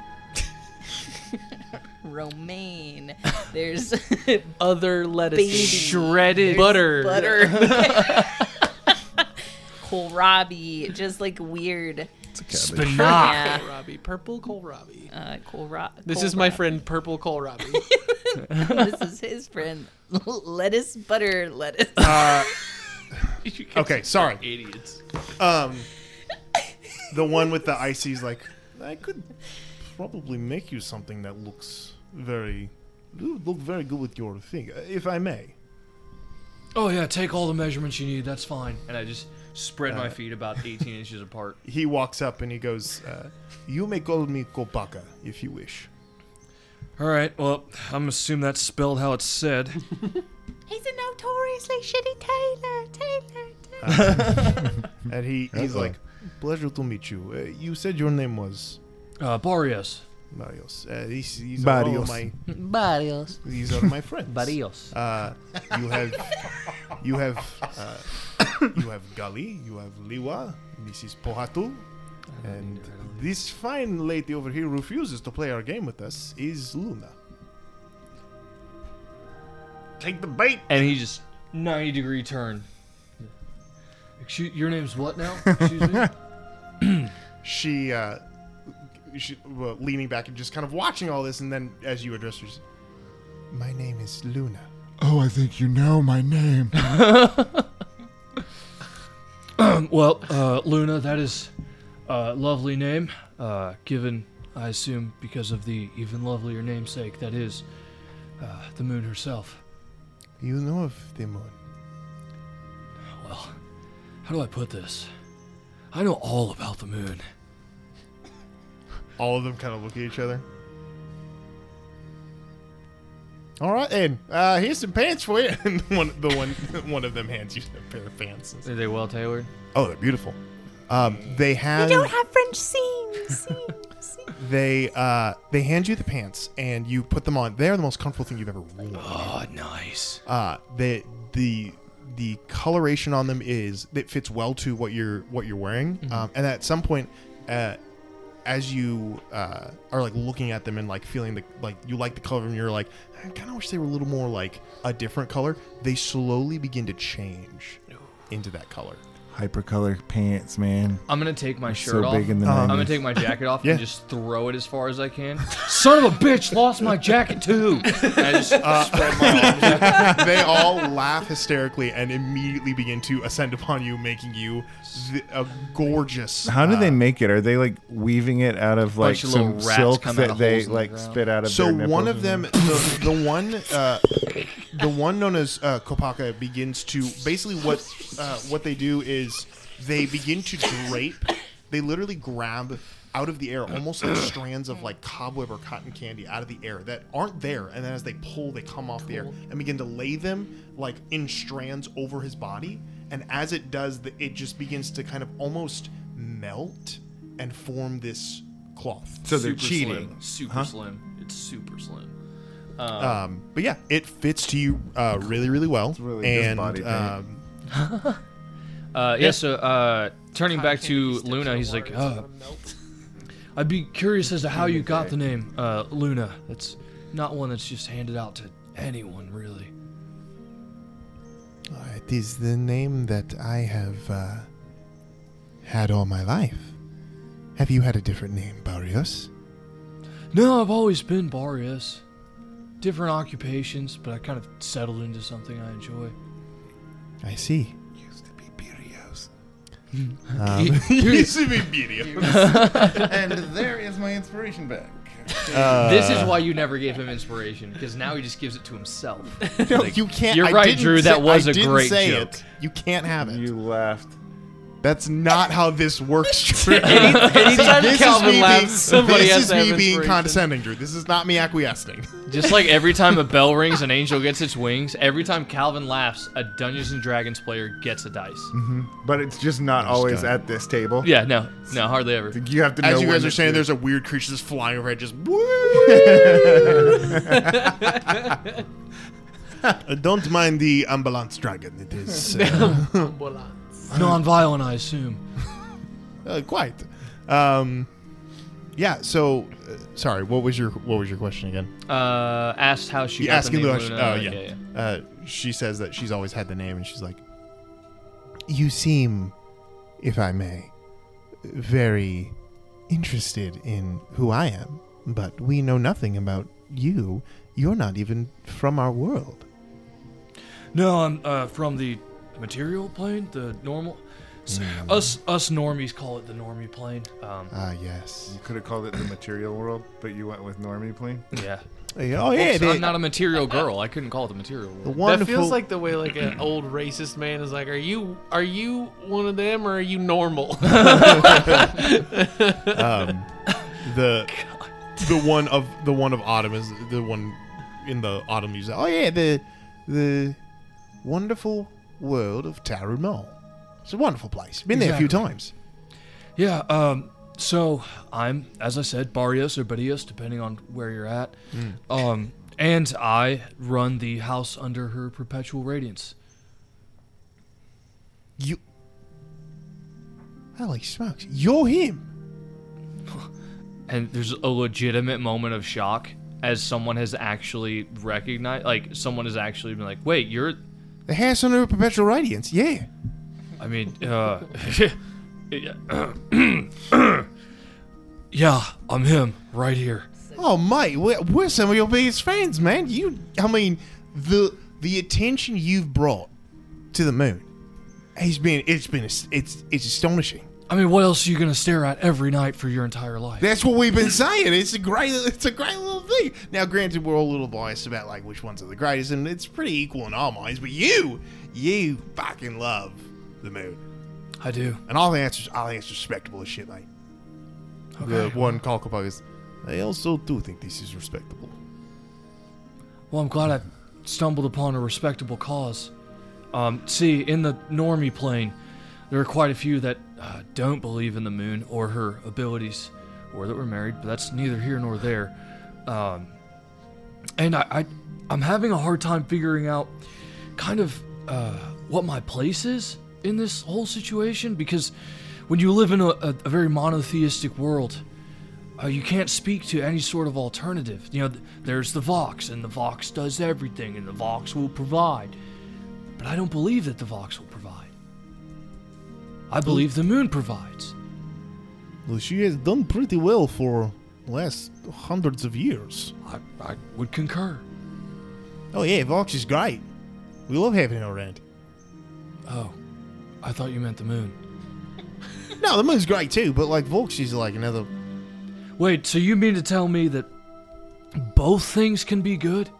Romaine. There's Other lettuce. Baby. Shredded butter. butter. Kohlrabi. Just like weird. Spinach. Yeah. Kohlrabi. Purple kohlrabi. This is my friend Purple Kohlrabi. This is his friend. Lettuce, butter, lettuce. Okay, sorry. Idiots. The one with the icy's like, I could probably make you something that looks very good with your thing, if I may. Oh yeah, take all the measurements you need. That's fine. And I just spread my feet about 18 inches apart. He walks up and he goes, you may call me Kopaka if you wish. All right. Well, I'm assuming that's spelled how it's said. He's a notoriously shitty tailor. And he's like, pleasure to meet you. You said your name was Barrios. Barrios. These are all my Barrios. These are my friends. Barrios. You have Gali. You have Liwa. This is Pohatu. And this fine lady over here refuses to play our game with us is Luna. Take the bait. And he just 90-degree turn. Excuse, your name's what now? Excuse me. She leaning back and just kind of watching all this, and then as you address her, my name is Luna. Oh, I think you know my name. Well, Luna, that is a lovely name, given, I assume, because of the even lovelier namesake that is the moon herself. You know of the moon. Well, how do I put this? I know all about the moon. All of them kind of look at each other. All right, and here's some pants for you. And one of them hands you a pair of pants. Are they well tailored? Oh, they're beautiful. They have. We don't have French seams. They hand you the pants and you put them on. They are the most comfortable thing you've ever worn. Oh, nice. The coloration on them it fits well to what you're wearing. Mm-hmm. And at some point, as you are like looking at them and like feeling you like the color of them, you're like, I kind of wish they were a little more like a different color. They slowly begin to change into that color. Hypercolor pants, man. I'm going to take my shirt so off. big in the I'm 90s. going to take my jacket off Yeah. and just throw it as far as I can. Son of a bitch, lost my jacket too. And I just spread my arms. They all laugh hysterically and immediately begin to ascend upon you, making you a gorgeous. How do they make it? Are they like weaving it out of like Bunch of little some rats silk come out that of they holes in the like ground. spit out of So their nipples? one of them, the one known as Kopaka, begins to basically what they do is they begin to drape. They literally grab out of the air almost like strands of like cobweb or cotton candy out of the air that aren't there, and then as they pull, they come off the air and begin to lay them like in strands over his body. And as it does, it just begins to kind of almost melt and form this cloth. So they're Super cheating. Slim. Super slim. It's super slim. But yeah, it fits to you really, really well. It's really just and body paint. So turning back to Luna, he's like, I'd be curious as to how you got the name Luna. That's not one that's just handed out to anyone, really. It is the name that I have had all my life. Have you had a different name, Barrios? No, I've always been Barrios. Different occupations, but I kind of settled into something I enjoy. I see. Used to be Barrios. Used to be Barrios. And there is my inspiration bag. This is why you never gave him inspiration, because now he just gives it to himself. No, Like, you can't. You're I right, didn't Drew. say- That was I a didn't great say joke. it. You can't have it. You laughed. That's not how this works, Drew. Anytime This Calvin is me laughs, being, somebody this has is to have me being inspiration. condescending, Drew. This is not me acquiescing. Just like every time a bell rings, an angel gets its wings. Every time Calvin laughs, a Dungeons and Dragons player gets a dice. But it's just not always at this table. Yeah, no, hardly ever. You have to know As you when guys are it's saying, your- there's a weird creature just flying overhead, just. Don't mind the ambulance dragon. It is Non-violent, I assume. quite. Yeah. So, sorry. What was your question again? Asked how she You got asking the name Luna? Luna. Oh yeah. She says that she's always had the name, and she's like, "You seem, if I may, very interested in who I am, but we know nothing about you. You're not even from our world." No, I'm from the material plane, the normal. Us normies call it the normie plane. Yes. You could have called it the material world, but you went with normie plane. Yeah. Oh yeah. Oops, I'm not a material girl. I couldn't call it the material the world. wonderful. That feels like the way like an old racist man is like, are you one of them or are you normal? the one of Autumn is the one in the Autumn music. Oh yeah, the wonderful world of Tarun. It's a wonderful place. Been there a few times. Yeah, so I'm, as I said, Barrios or Barrios, depending on where you're at. And I run the house under her perpetual radiance. Holy smokes, you're him. And there's a legitimate moment of shock as someone has actually recognized, like, someone has actually been like, wait, you're... The house under perpetual radiance, yeah. I mean, yeah, I'm him, right here. Oh, mate, we're some of your biggest fans, man. The attention you've brought to the moon It's astonishing. I mean, what else are you going to stare at every night for your entire life? That's what we've been saying. It's a great little thing. Now, granted, we're all a little biased about like which ones are the greatest, and it's pretty equal in our minds. But you fucking love the moon. I do, and I think it's respectable as shit, mate. Okay. The one call is, I also do think this is respectable. Well, I'm glad I stumbled upon a respectable cause. See, in the normie plane, there are quite a few that don't believe in the moon or her abilities, or that we're married, but that's neither here nor there. And I'm having a hard time figuring out kind of what my place is in this whole situation, because when you live in a very monotheistic world, you can't speak to any sort of alternative. You know, there's the Vox, and the Vox does everything, and the Vox will provide. But I don't believe that the Vox will provide. I believe the moon provides. Well, she has done pretty well for the last hundreds of years. I would concur. Oh yeah, Vox is great. We love having her around. Oh, I thought you meant the moon. No, the moon's great too, but like Vox is like another... Wait, so you mean to tell me that both things can be good?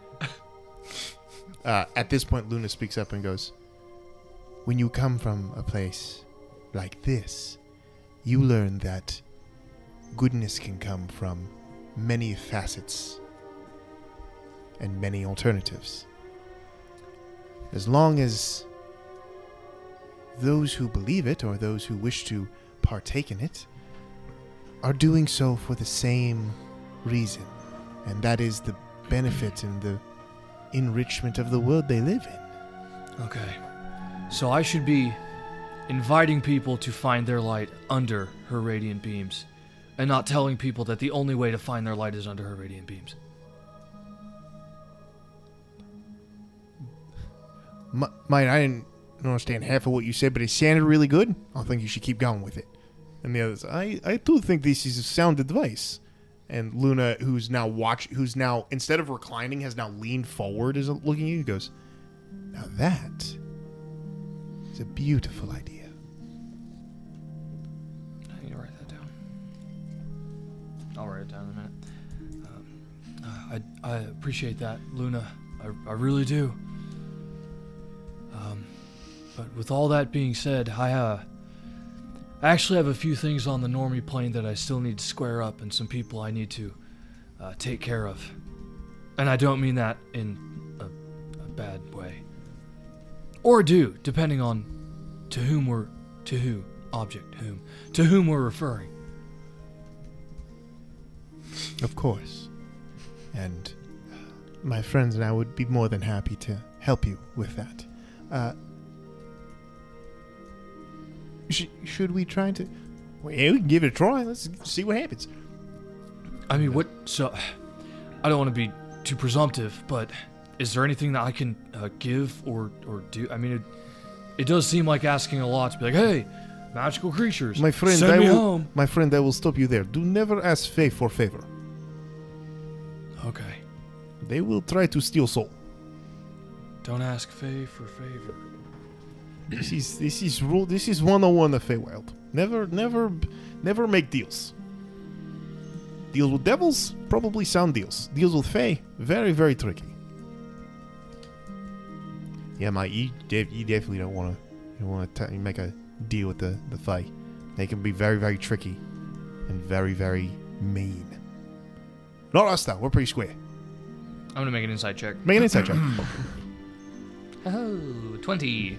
At this point, Luna speaks up and goes, when you come from a place like this, you learn that goodness can come from many facets and many alternatives. As long as those who believe it or those who wish to partake in it are doing so for the same reason, and that is the benefit and the enrichment of the world they live in. Okay. So I should be inviting people to find their light under her radiant beams, and not telling people that the only way to find their light is under her radiant beams. Mate, I didn't understand half of what you said, but it sounded really good. I think you should keep going with it. And the others, I do think this is sound advice. And Luna, who's now instead of reclining, has now leaned forward, is looking at you, goes, now that is a beautiful idea. I need to write that down. I'll write it down in a minute. I appreciate that, Luna. I really do. But with all that being said, I actually have a few things on the normie plane that I still need to square up, and some people I need to take care of. And I don't mean that in a bad way. Or do, depending on to whom we're referring. Of course. And my friends and I would be more than happy to help you with that. Should we try to... Well, yeah, we can give it a try. Let's see what happens. I mean, I don't want to be too presumptive, but is there anything that I can give or do? I mean, it does seem like asking a lot to be like, hey, magical creatures, my friend, send me home. My friend, I will stop you there. Do never ask Fae for favor. Okay. They will try to steal soul. Don't ask Fae for favor. This is rule. This is 101 of Feywild. Never make deals. Deals with devils, probably sound deals. Deals with Fae, very, very tricky. Yeah, mate, you definitely don't want to make a deal with the Fae. They can be very, very tricky and very, very mean. Not us though. We're pretty square. I'm gonna make an insight check. Make an insight check. Oh, 20.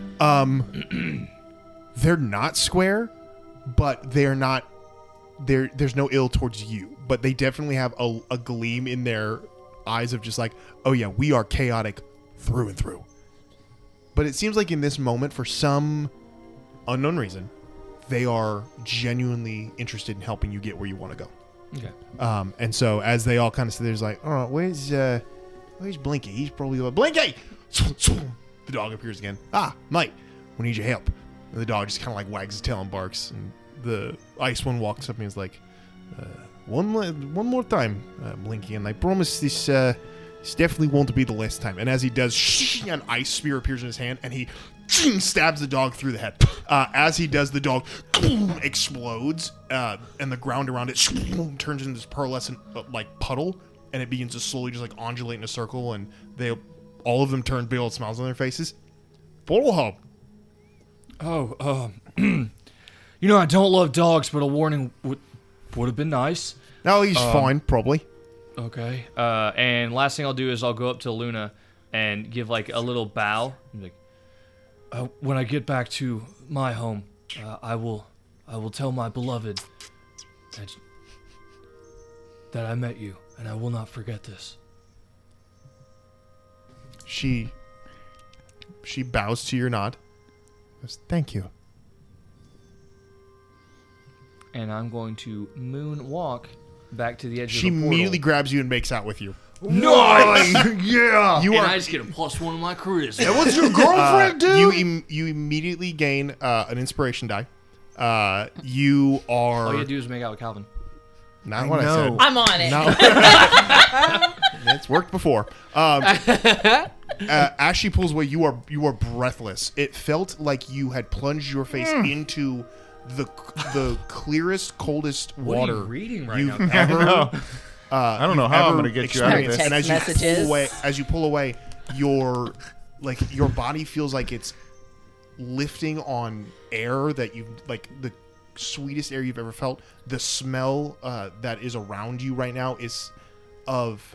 They're not square, but they're not. There's no ill towards you, but they definitely have a gleam in their eyes of just like, oh yeah, we are chaotic through and through. But it seems like in this moment, for some unknown reason, they are genuinely interested in helping you get where you want to go. Okay. And so as they all kind of sit there's like, oh, where's Blinky? He's probably like, Blinky! The dog appears again. Ah, mate, we need your help. And the dog just kind of like wags his tail and barks. And the ice one walks up and is like, one more time, Blinky, and I promise this definitely won't be the last time. And as he does, an ice spear appears in his hand, and he stabs the dog through the head. As he does, the dog explodes, and the ground around it turns into this pearlescent puddle, and it begins to slowly just undulate in a circle, and all of them turn big old smiles on their faces. Bottlehob. Oh, I don't love dogs, but a warning would have been nice. No, he's fine, probably. Okay. And last thing I'll do is I'll go up to Luna and give a little bow. When I get back to my home, I will tell my beloved that I met you, and I will not forget this. She bows to your nod. Goes, thank you. And I'm going to moonwalk back to the edge of the She portal. immediately grabs you and makes out with you. Nice! Yeah! I just get a +1 on my charisma. That was your girlfriend, dude? You immediately gain an inspiration die. You are... All you do is make out with Calvin. Not what I said. I'm on it. No. It's worked before. As she pulls away, you are breathless. It felt like you had plunged your face into the clearest, coldest water What are you reading right you've now? ever. I don't know how I'm going to get you out of this. And Text as you pull away, your body feels like it's lifting on air that you the sweetest air you've ever felt. The smell that is around you right now is of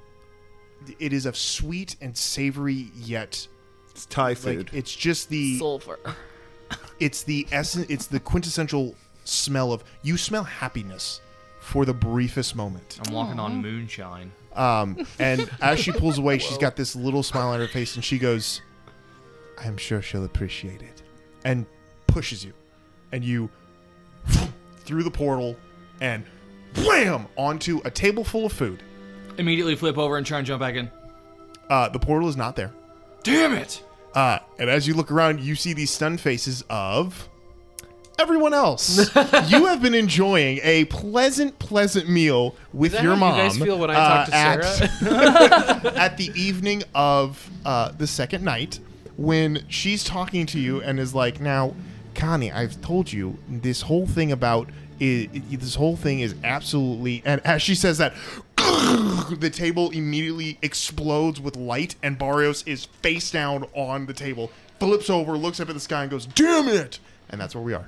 sweet and savory, yet it's Thai food. It's just the sulfur. It's the essence. It's the quintessential smell of. You smell happiness for the briefest moment. I'm walking on moonshine. And as she pulls away, she's got this little smile on her face, and she goes, "I'm sure she'll appreciate it," and pushes you, and you through the portal, and blam onto a table full of food. Immediately flip over and try and jump back in. The portal is not there. Damn it! And as you look around, you see these stunned faces of everyone else. You have been enjoying a pleasant meal with your mom. You guys feel when I talk to Sarah? At the evening of the second night, when she's talking to you and is like, "Now, Connie, I've told you this whole thing about this whole thing is absolutely," and as she says that, the table immediately explodes with light, and Barrios is face down on the table, flips over, looks up at the sky, and goes, "Damn it!" And that's where we are.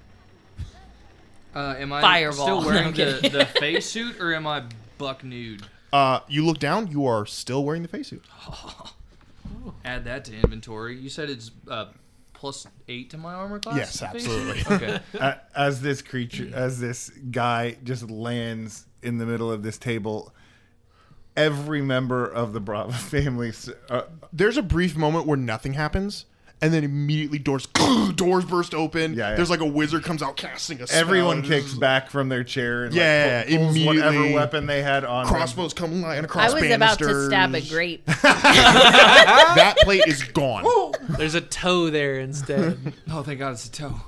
Am I Fireball. still No, wearing I'm kidding. the face suit, or am I buck nude? You look down, you are still wearing the face suit. Add that to inventory. You said it's +8 to my armor class? Yes, absolutely. Okay. As this guy just lands in the middle of this table, every member of the Brava family... There's a brief moment where nothing happens, and then immediately doors burst open. Yeah. There's a wizard comes out casting a spell. Everyone kicks back from their chair and pulls immediately. whatever weapon they had on Crossbows come lying across I was banisters. about to stab a grape. That plate is gone. There's a toe there instead. Oh, thank God it's a toe.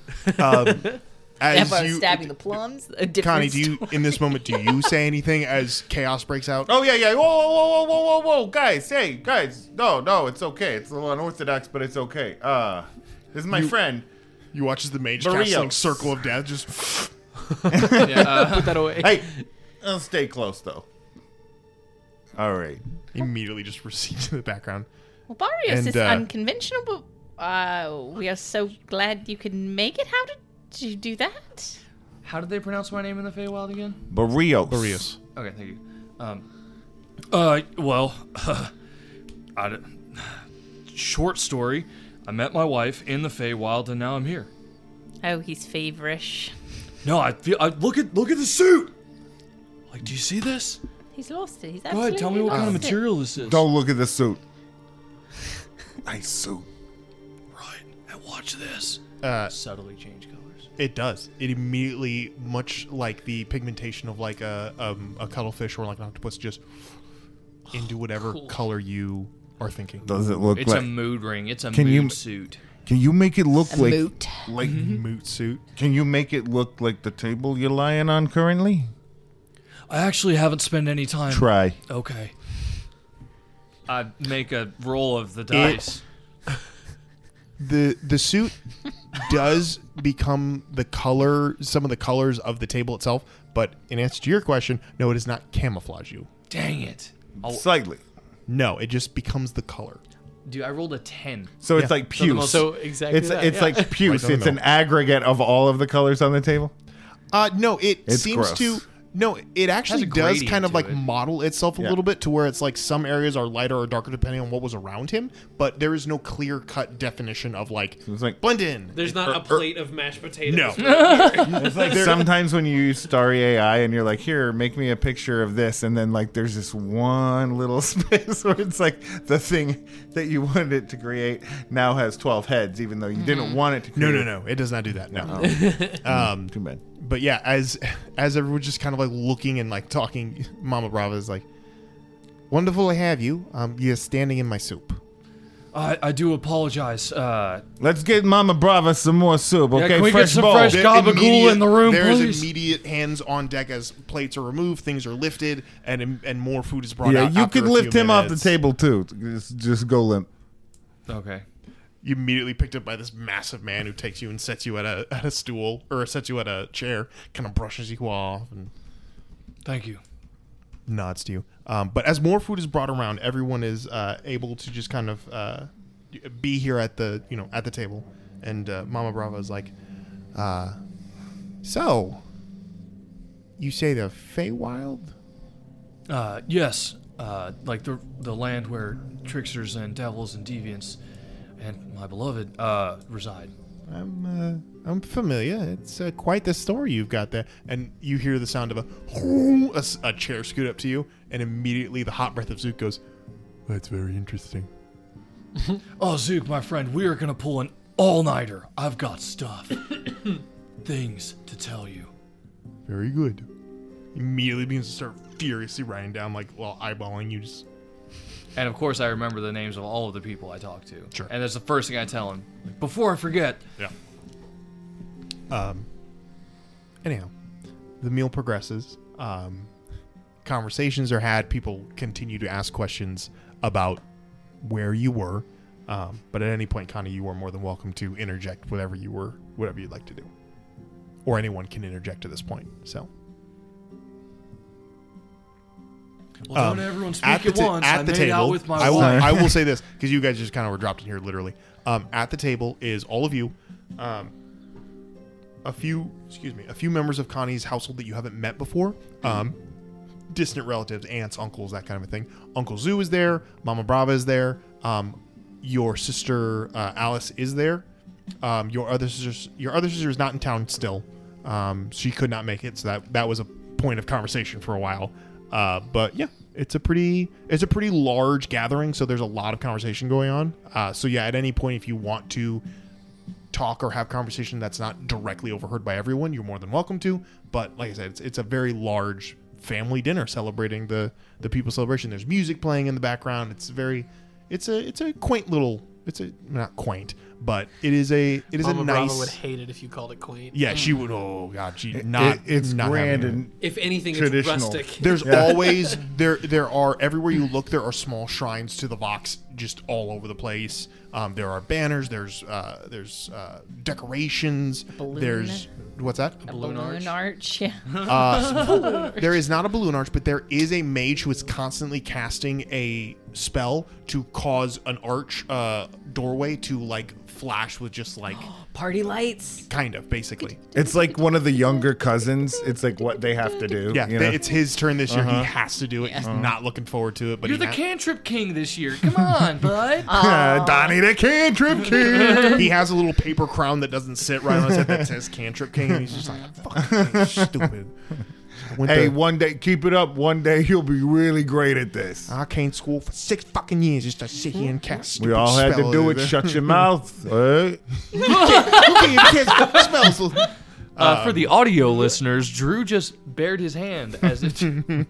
If I was stabbing the plums, a different Connie, in this moment, do you say anything as chaos breaks out? Oh, yeah. Whoa. Guys, No, it's okay. It's a little unorthodox, but it's okay. This is my friend. You watch as the mage Barrios. casts Circle of Death, just... Put that away. Hey, I'll stay close, though. All right. immediately just recedes to the background. Well, Barrios And, is unconventional, but we are so glad you could make it. How did you do that? How did they pronounce my name in the Feywild again? Barrios. Okay, thank you. Short story. I met my wife in the Feywild, and now I'm here. Oh, he's favorish. No, look at the suit. Do you see this? He's lost it. He's Go absolutely ahead, tell me what kind of lost it. material this is. Don't look at the suit. Nice suit. Right, and watch this. Subtly change colors. It does. It immediately, much like the pigmentation of a cuttlefish or an octopus, just into whatever color you are thinking. Does it look It's like... a mood ring. It's a Can mood you- suit. Can you make it look A like... moot. Like moot suit? Can you make it look like the table you're lying on currently? I actually haven't spent any time. Try. Okay. I make a roll of the dice. The suit does become some of the colors of the table itself, but in answer to your question, no, it does not camouflage you. Dang it. Slightly. No, it just becomes the color. Dude, I rolled a 10. So it's like puce. So exactly it's that, it's yeah. like puce. Right down the It's an middle. aggregate of all of the colors on the table. No, it It's seems gross. to. No, it actually Has a does gradient kind of to like it. model itself a Yeah. little bit to where it's like some areas are lighter or darker depending on what was around him, but there is no clear cut definition of like It's like blend in. There's not a plate of mashed potatoes. No. it's like sometimes when you use Starry AI and you're like, here, make me a picture of this, and then like there's this one little space where it's like the thing that you wanted it to create now has 12 heads, even though you didn't want it to create. No, it does not do that. No. Too bad. But yeah, as everyone's just kind of like looking and like talking, Mama Brava is like, "Wonderful to have you. You're standing in my soup." I do apologize. Let's get Mama Brava some more soup, okay? can we get some bowl. fresh gabagool in the room, There is please? immediate hands on deck as plates are removed, things are lifted, and more food is brought Yeah, out. you after could a lift few him off the minutes. table too. Just go limp. Okay. You immediately picked up by this massive man who takes you and sets you at a stool or sets you at a chair, kind of brushes you off and Thank you. nods to you. But as more food is brought around, everyone is able to just kind of be here at the table. And Mama Brava is like, so you say the Feywild? Yes. Like the land where tricksters and devils and deviants and my beloved reside. I'm familiar. It's quite the story you've got there. And you hear the sound of a chair scoot up to you, and immediately the hot breath of Zook goes, "That's very interesting." Oh, Zook, my friend, we are gonna pull an all-nighter. I've got stuff, things to tell you. Very good. Immediately begins to start furiously writing down, like, while eyeballing you. Just And of course, I remember the names of all of the people I talked to. Sure. And that's the first thing I tell him. Like, before I forget. yeah. Anyhow, the meal progresses. Conversations are had. People continue to ask questions about where you were. But at any point, Connie, you are more than welcome to interject whatever you'd like to do. Or anyone can interject at this point. So. Well, don't everyone speak at at the once. I the made table, out with my I wife. will say this because you guys just kind of were dropped in here literally. At the table is all of you, a few members of Connie's household that you haven't met before, distant relatives, aunts, uncles, that kind of a thing. Uncle Zoo is there. Mama Brava is there. Your sister Alice is there. Your other sister is not in town still. She could not make it, so that was a point of conversation for a while. But yeah, it's a pretty large gathering, so there's a lot of conversation going on. So yeah, at any point, if you want to talk or have conversation that's not directly overheard by everyone, you're more than welcome to. But like I said, it's a very large family dinner celebrating the people's celebration. There's music playing in the background. It's a quaint little. It's not quaint, but it is a Mama nice. Brava would hate it if you called it quaint. Yeah, she would. Oh God, she not. It's not grand having it. and If anything, traditional. it's rustic. There's always there are everywhere you look there are small shrines to the Vox just all over the place. There are banners. There's decorations. balloon. There's what's that? A balloon arch. Yeah. There is not a balloon arch, but there is a mage who is constantly casting a spell to cause an arch doorway to like flash with just like Party lights. kind of basically. it's like one of the younger cousins. It's like what they have to do. Yeah, you know? it's his turn this year. He has to do it. He's not looking forward to it, but You're the cantrip king this year. Come on, bud. Donnie the Cantrip King. he has a little paper crown that doesn't sit right on his head that says Cantrip King, and he's just like, fucking stupid. Hey, one day, keep it up. One day you'll be really great at this. I came to school for 6 fucking years just to sit here and cast stupid We all had to spells. do it. Shut your mouth. Okay, you can't cast spells. For the audio listeners, Drew just bared his hand as if.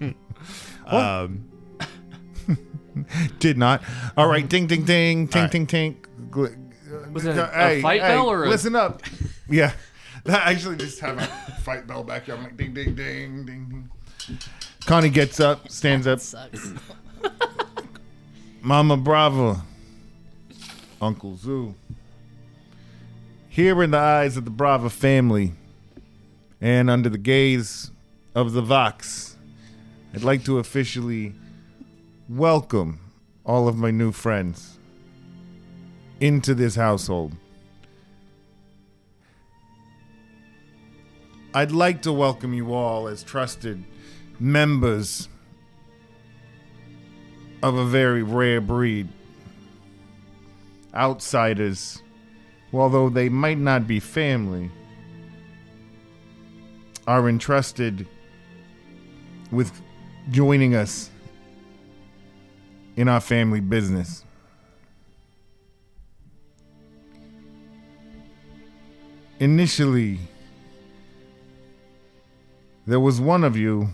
Did not. All right. Ding, ding, ding. Ting, right. ting, ting. Was it a fight bell or a... Listen up. Yeah. I actually just have a fight bell back here. I'm like, ding, ding, ding, ding, ding. Connie gets up, stands up. Sucks. Mama Brava. Uncle Zoo. Here in the eyes of the Brava family and under the gaze of the Vox, I'd like to officially welcome all of my new friends into this household. I'd like to welcome you all as trusted members of a very rare breed. Outsiders, although they might not be family, are entrusted with joining us in our family business. Initially, there was one of you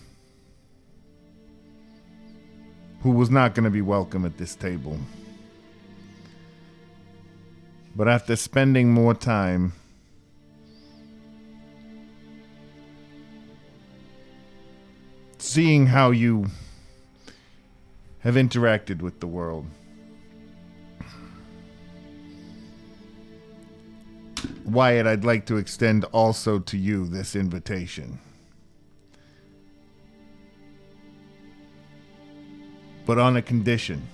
who was not going to be welcome at this table. But after spending more time seeing how you have interacted with the world, Wyatt, I'd like to extend also to you this invitation. But on a condition.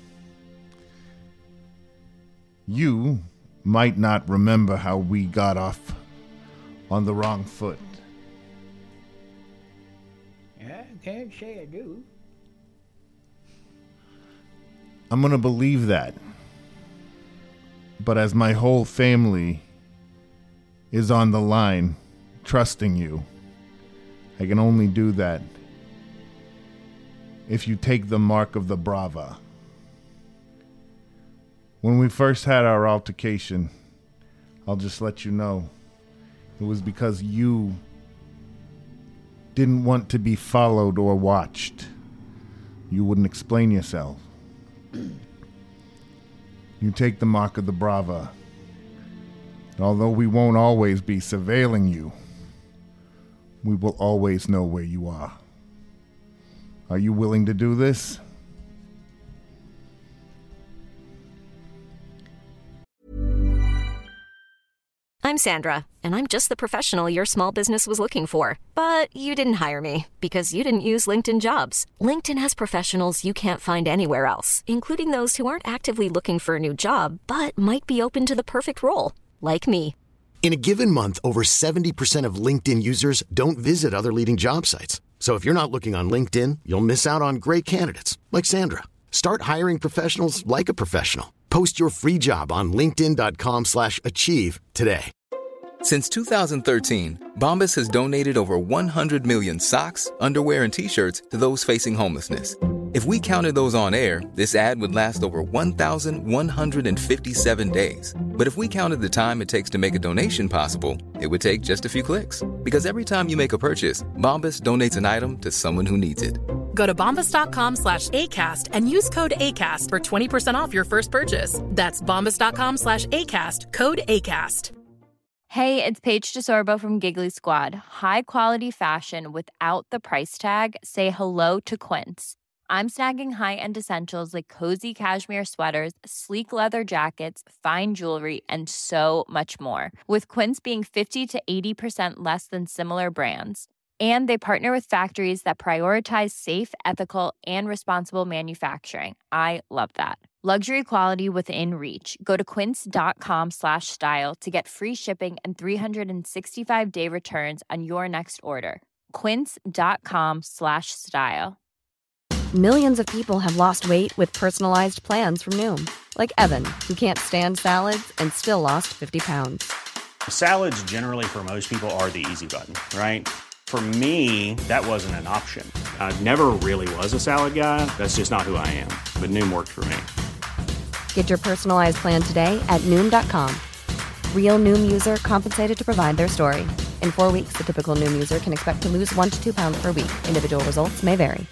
You might not remember how we got off on the wrong foot. I can't say I do. I'm going to believe that. But as my whole family is on the line, trusting you, I can only do that if you take the mark of the Brava. When we first had our altercation, I'll just let you know, it was because you didn't want to be followed or watched. You wouldn't explain yourself. You take the mark of the Brava. Although we won't always be surveilling you, we will always know where you are. Are you willing to do this? I'm Sandra, and I'm just the professional your small business was looking for. But you didn't hire me because you didn't use LinkedIn Jobs. LinkedIn has professionals you can't find anywhere else, including those who aren't actively looking for a new job, but might be open to the perfect role, like me. In a given month, over 70% of LinkedIn users don't visit other leading job sites. So if you're not looking on LinkedIn, you'll miss out on great candidates like Sandra. Start hiring professionals like a professional. Post your free job on linkedin.com/achieve today. Since 2013, Bombas has donated over 100 million socks, underwear, and T-shirts to those facing homelessness. If we counted those on air, this ad would last over 1,157 days. But if we counted the time it takes to make a donation possible, it would take just a few clicks. Because every time you make a purchase, Bombas donates an item to someone who needs it. Go to bombas.com/ACAST and use code ACAST for 20% off your first purchase. That's bombas.com/ACAST, code ACAST. Hey, it's Paige DeSorbo from Giggly Squad. High quality fashion without the price tag. Say hello to Quince. I'm snagging high-end essentials like cozy cashmere sweaters, sleek leather jackets, fine jewelry, and so much more. With Quince being 50 to 80% less than similar brands. And they partner with factories that prioritize safe, ethical, and responsible manufacturing. I love that. Luxury quality within reach. Go to quince.com/style to get free shipping and 365-day returns on your next order. Quince.com/style. Millions of people have lost weight with personalized plans from Noom. Like Evan, who can't stand salads and still lost 50 pounds. Salads generally for most people are the easy button, right? For me, that wasn't an option. I never really was a salad guy. That's just not who I am. But Noom worked for me. Get your personalized plan today at Noom.com. Real Noom user compensated to provide their story. In 4 weeks, the typical Noom user can expect to lose 1 to 2 pounds per week. Individual results may vary.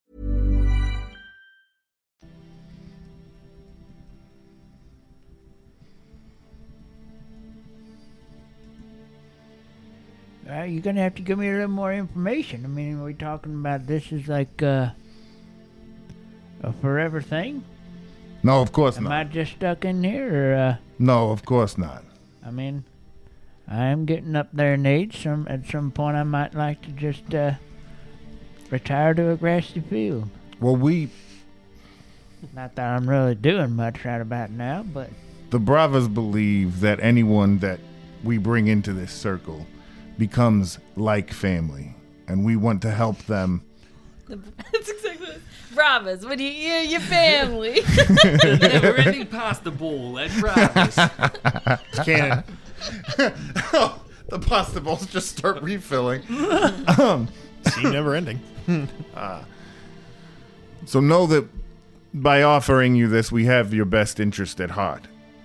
You're going to have to give me a little more information. I mean, we're talking about this is like a forever thing? No, of course Am not. I just stuck in here? Or, No, of course not. I mean, I am getting up there in age. At some point, I might like to just retire to a grassy field. Well, Not that I'm really doing much right about now, but the Bravas believe that anyone that we bring into this circle becomes like family, and we want to help them. That's exactly what Bravas, when you hear your family. Never ending pasta bowl at Bravas. It's canon. Oh, the pasta bowls just start refilling. See, never ending. So know that by offering you this, we have your best interest at heart.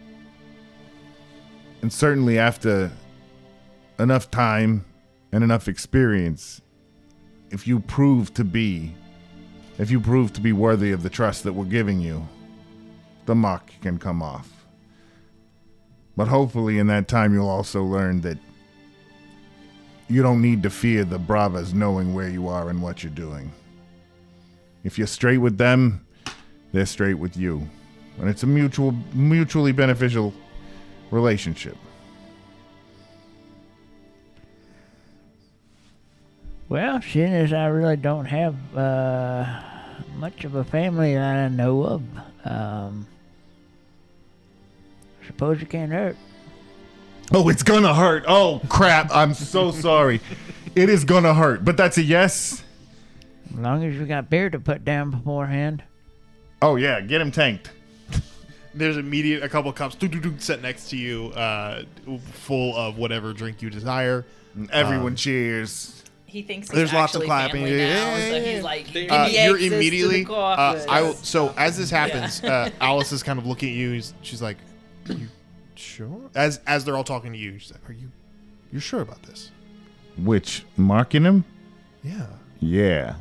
And certainly after enough time and enough experience, if you prove to be worthy of the trust that we're giving you, the mock can come off. But hopefully in that time you'll also learn that you don't need to fear the Bravas knowing where you are and what you're doing. If you're straight with them, they're straight with you. And it's a mutually beneficial relationship. well, seeing as I really don't have much of a family that I know of, suppose it can't hurt. Oh, it's gonna hurt. Oh, crap. I'm so sorry. It is gonna hurt, but that's a yes. As long as you got beer to put down beforehand. Oh, yeah. Get him tanked. There's a couple cups set next to you, full of whatever drink you desire. And everyone cheers. He thinks he's there's lots of actually clapping. family now, so he's like, give me you're access immediately. to the coffee. So as this happens, Alice is kind of looking at you. She's like, "Are you sure?" As they're all talking to you, she's like, "You're sure about this?" Which, marking him? Yeah. Yeah.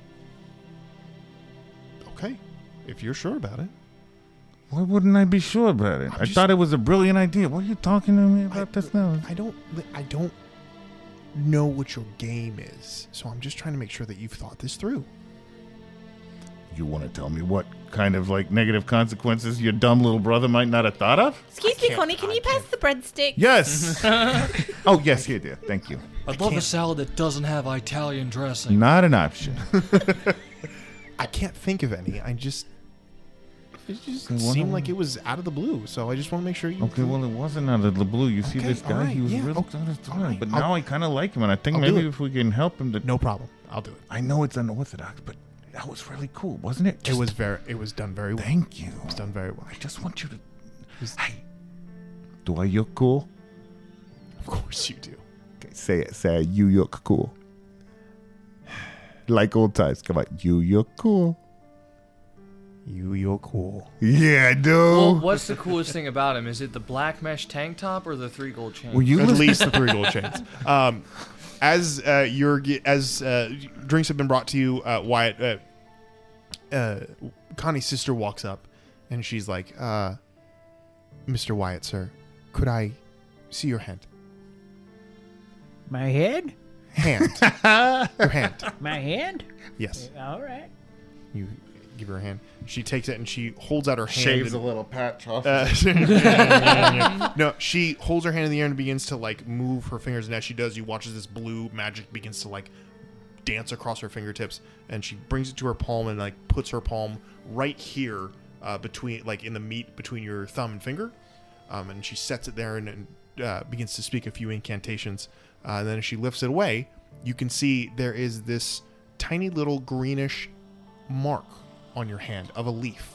Okay. If you're sure about it. Why wouldn't I be sure about it? I thought it was a brilliant idea. What are you talking to me about this now? I don't know what your game is, so I'm just trying to make sure that you've thought this through. You want to tell me what kind of negative consequences your dumb little brother might not have thought of? Excuse me, Connie, can you pass the breadstick? Yes. Oh, yes, here, dear. Thank you. I'd love a salad that doesn't have Italian dressing. Not an option. I can't think of any. It just seemed like it was out of the blue, so I just want to make sure you... Okay, well, it wasn't out of the blue. You see this guy? He was really right. But now I kind of like him, and I think maybe if we can help him... No problem. I'll do it. I know it's unorthodox, but that was really cool, wasn't it? It was done very well. Thank you. It was done very well. I just want you to... Hey, do I look cool? Of course you do. Okay, say it. Say you look cool. Like old times. Come on. You look cool. You're cool. Yeah, I do. Well, what's the coolest thing about him? Is it the black mesh tank top or the 3 gold chains? Well, at least the 3 gold chains. As drinks have been brought to you, Wyatt, Connie's sister walks up, and she's like, "Mr. Wyatt, sir, could I see your hand?" My head? Hand. Your hand. My hand? Yes. All right. You give her a hand. She takes it and she holds out her hand. Shaves a little patch off. No, she holds her hand in the air and begins to move her fingers. And as she does, you watch as this blue magic begins to dance across her fingertips. And she brings it to her palm and puts her palm right here between in the meat between your thumb and finger. And she sets it there and begins to speak a few incantations. And then as she lifts it away, you can see there is this tiny little greenish mark on your hand of a leaf.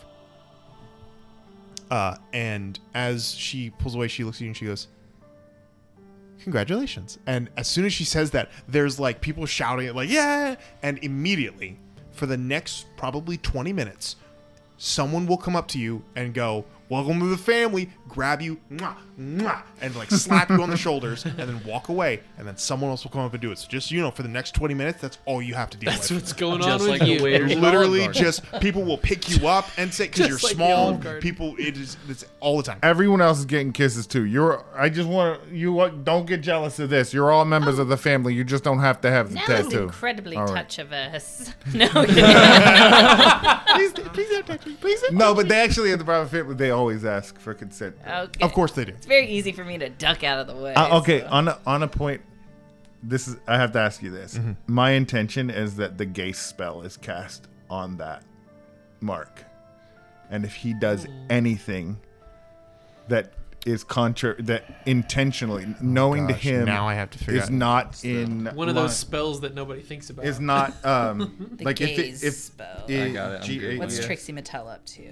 And as she pulls away, she looks at you and she goes, "Congratulations." And as soon as she says that, there's people shouting it yeah. And immediately, for the next probably 20 minutes, someone will come up to you and go, "Welcome to the family," grab you, mwah, mwah, and slap you on the shoulders and then walk away. And then someone else will come up and do it. So just, for the next 20 minutes, that's all you have to deal with. That's what's going on Just with like the you. waiters at Literally Olive Garden. just people will pick you up and say, because you're Just like the small, Olive Garden. people, it's all the time. Everyone else is getting kisses too. Don't get jealous of this. You're all members of the family. You just don't have to have the Now tattoo. is incredibly All right. touch-averse. No, Please don't touch me. Please don't No, but they actually at the private family, they always ask for consent. Okay. Of course they do. It's very easy for me to duck out of the way. Okay, so. on a point, I have to ask you this. Mm-hmm. My intention is that the Gaze spell is cast on that mark, and if he does anything that is that intentionally, knowing to him, now I have to figure is out. not in One of those spells that nobody thinks about. is not like gaze if spell. I got it. I'm good. What's Trixie Mattel up to?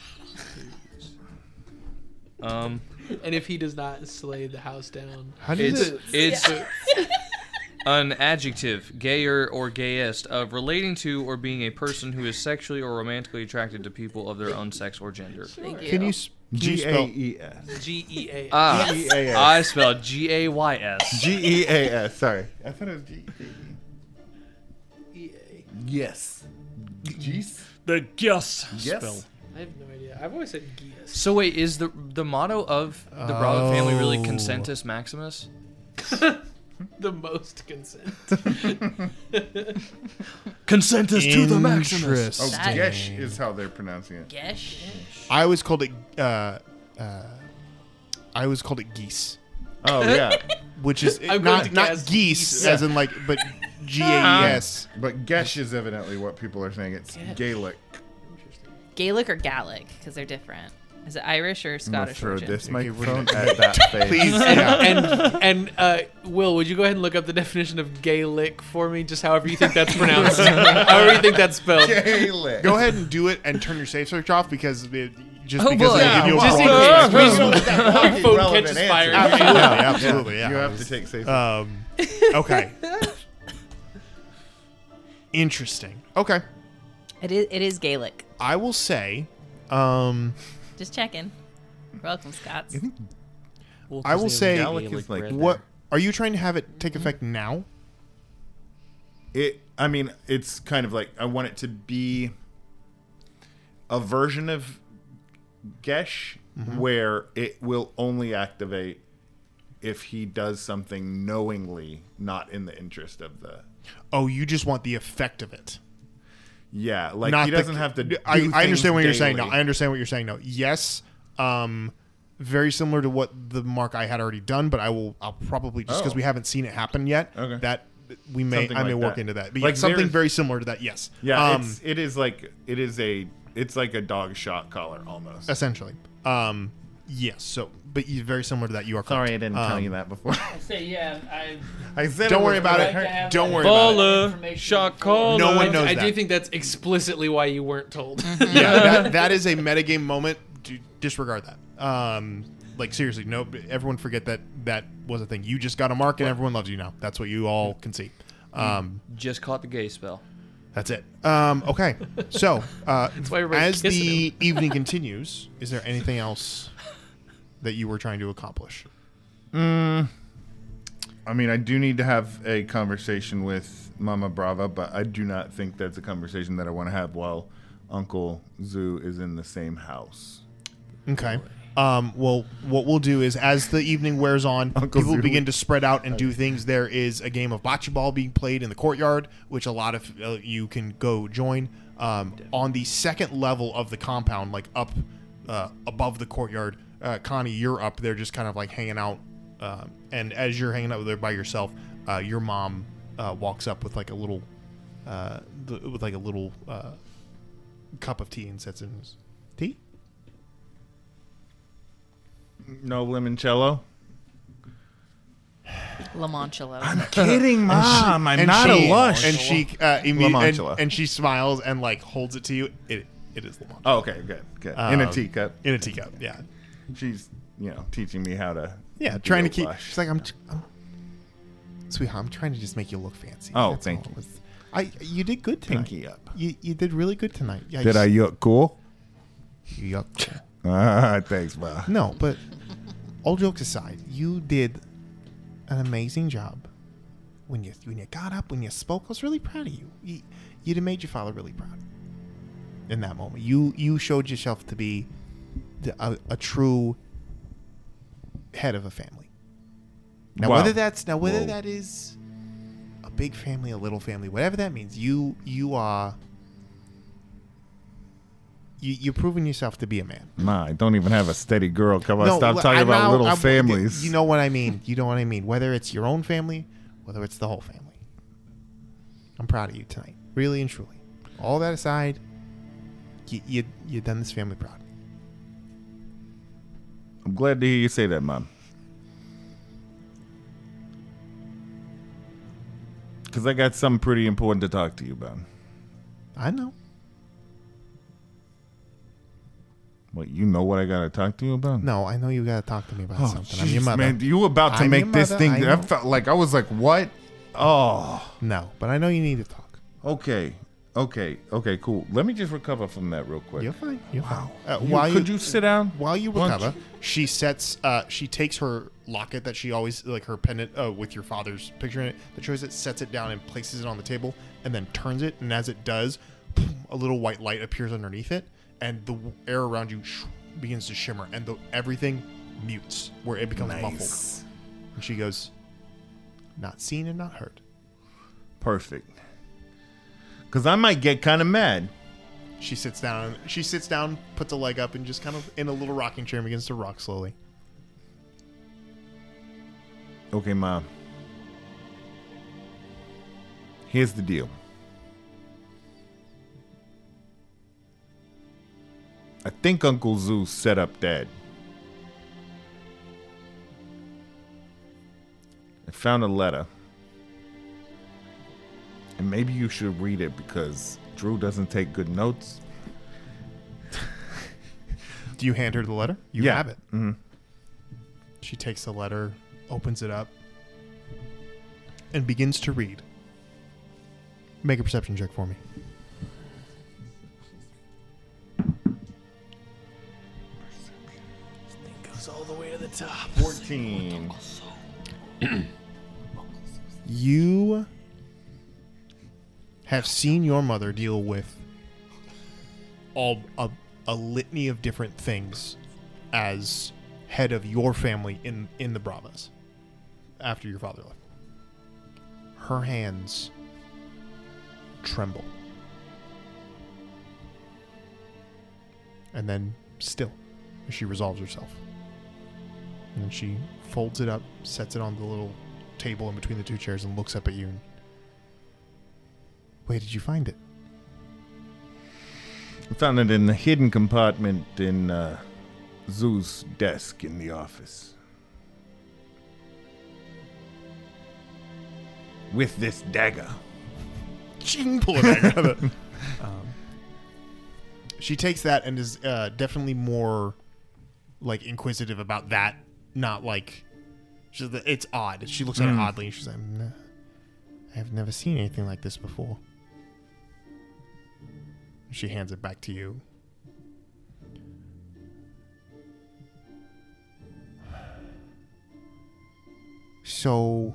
And if he does not slay the house down, it's an adjective, gayer or gayest, of relating to or being a person who is sexually or romantically attracted to people of their own sex or gender. Thank you. Can you spell Gaes? G-E-A. G-E-A-S. I spelled G-A-Y-S. G-E-A-S. Sorry, I thought it was E-A. Yes. Geese. The Gus Yes. spell. I have no idea. I've always said Gias. So wait, is the motto of the Bravo family really Consentus Maximus? The most consent. Consentus to the Maximus. Oh, Interesting. Gesh is how they're pronouncing it. Gesh? I always called it. Geese, Oh yeah, which is I'm going to not guess geese, geese. as in like, but G-A-E-S. but Gesh is evidently what people are saying. It's Gaelic. Gaelic or Gallic? Because they're different. Is it Irish or I'm gonna Scottish throw origin? this microphone at that face. Please, yeah. And Will, would you go ahead and look up the definition of Gaelic for me? Just however you think that's pronounced. However you think that's spelled. Gaelic. Go ahead and do it and turn your safe search off because boy. it'll give you a Just in broader- case. Well, Your phone relevant catches answer. fire. Absolutely, yeah. You have to take safe. Okay. Interesting. Okay. It is Gaelic. I will say, Just checking. Welcome, Scots. I will say, Gaelic is like what are you trying to have it take effect now? I mean, it's kind of like I want it to be a version of Gesh where it will only activate if he does something knowingly, not in the interest of the. Oh, you just want the effect of it. Yeah, like Not he doesn't have to. I do understand things what you're saying. No, daily. I understand what you're saying. No, yes, very similar to what the mark I had already done, but I'll probably just because we haven't seen it happen yet. Okay. That I may Something work like that. into that. But Like yeah, something there's- very similar to that. Yes. Yeah, it's like a dog shot collar almost. Essentially. Yes. So, but very similar to that. You are correct. Sorry, I didn't tell you that before. I say, yeah, I said Don't it worry was about correct. it. Don't worry about it. Baller, shot caller. No one knows I that. do think that's explicitly why you weren't told. Yeah, that is a metagame moment. Disregard that. Like seriously, no. Everyone forget that was a thing. You just got a mark, and everyone loves you now. That's what you all can see. Just caught the gay spell. That's it. Okay. So, why everybody's as kissing the evening continues, is there anything else that you were trying to accomplish? I mean, I do need to have a conversation with Mama Brava, but I do not think that's a conversation that I want to have while Uncle Zoo is in the same house. Okay. Well, what we'll do is, as the evening wears on, people Zoo. begin to spread out and do things. There is a game of bocce ball being played in the courtyard, which a lot of you can go join. On the second level of the compound, like up above the courtyard, Connie, you're up there just kind of like hanging out. And as you're hanging out there by yourself, your mom walks up with like a little, cup of tea and sets in tea. No limoncello? Limoncello. I'm kidding, Mom. I'm not a lush. And she Limoncello. and she smiles and like holds it to you. It is limoncello. Oh, okay, good. In a teacup. In a teacup, yeah. She's, teaching me how to. Yeah, be trying a to keep. lush. She's like, sweetheart, I'm trying to just make you look fancy. Oh, That's thank all. you. You did good tonight. Pinky up. You did really good tonight. Yeah, Did I look cool? You yuck. Thanks, Ma. No, but all jokes aside, you did an amazing job when you got up, when you spoke. I was really proud of you. You'd have made your father really proud in that moment. You showed yourself to be a true head of a family. Now, Wow. whether that Whoa. is a big family, a little family, whatever that means, you You're proving yourself to be a man. Ma, I don't even have a steady girl. Come on, No, stop talking about little families. You know what I mean. You know what I mean. Whether it's your own family, whether it's the whole family. I'm proud of you tonight. Really and truly. All that aside, you've done this family proud. I'm glad to hear you say that, Mom. Because I got something pretty important to talk to you about. I know. What, you know what I got to talk to you about? No, I know you got to talk to me about something. I'm your Jeez, mother. man, you were about to make this thing. I felt like I was like, what? Oh. No, but I know you need to talk. Okay, cool. Let me just recover from that real quick. You're fine. You're fine. Could you sit down? While you recover, she takes her locket that she always, like her pendant with your father's picture in it, that shows it, sets it down and places it on the table, and then turns it. And as it does, a little white light appears underneath it, and the air around you begins to shimmer, and everything mutes, where it becomes muffled. And she goes, "Not seen and not heard." Perfect. Because I might get kind of mad. She sits down, puts a leg up, and just kind of in a little rocking chair and begins to rock slowly. Okay, Mom. Here's the deal. I think Uncle Zeus set up Dad. I found a letter. And maybe you should read it because Drew doesn't take good notes. Do you hand her the letter? You have it. Mm-hmm. She takes the letter, opens it up, and begins to read. Make a perception check for me. This thing goes all the way to the top. 14. You have seen your mother deal with a litany of different things as head of your family in the Bravas after your father left. Her hands tremble. And then still, as she resolves herself. And then she folds it up, sets it on the little table in between the two chairs, and looks up at you. And, where did you find it? I found it in the hidden compartment in Zeus' desk in the office. With this dagger. Ching, pull a dagger out of it. She takes that and is definitely more like inquisitive about that. Not like it's odd. She looks at it oddly and she's like, "I've never seen anything like this before." She hands it back to you. So,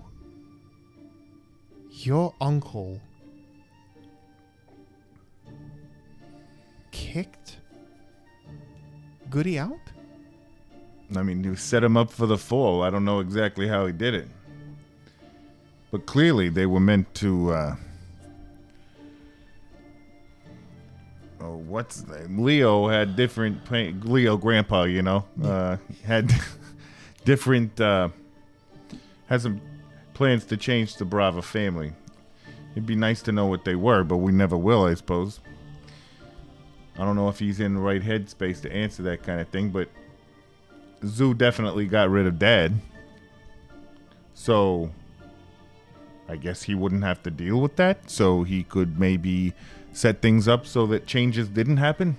your uncle kicked Goody out? I mean, you set him up for the fall. I don't know exactly how he did it. But clearly they were meant to... what's his name? Leo had different... Leo Grandpa, you know? Had different... had some plans to change the Brava family. It'd be nice to know what they were, but we never will, I suppose. I don't know if he's in the right headspace to answer that kind of thing, but Zoo definitely got rid of Dad. So I guess he wouldn't have to deal with that, so he could maybe set things up so that changes didn't happen.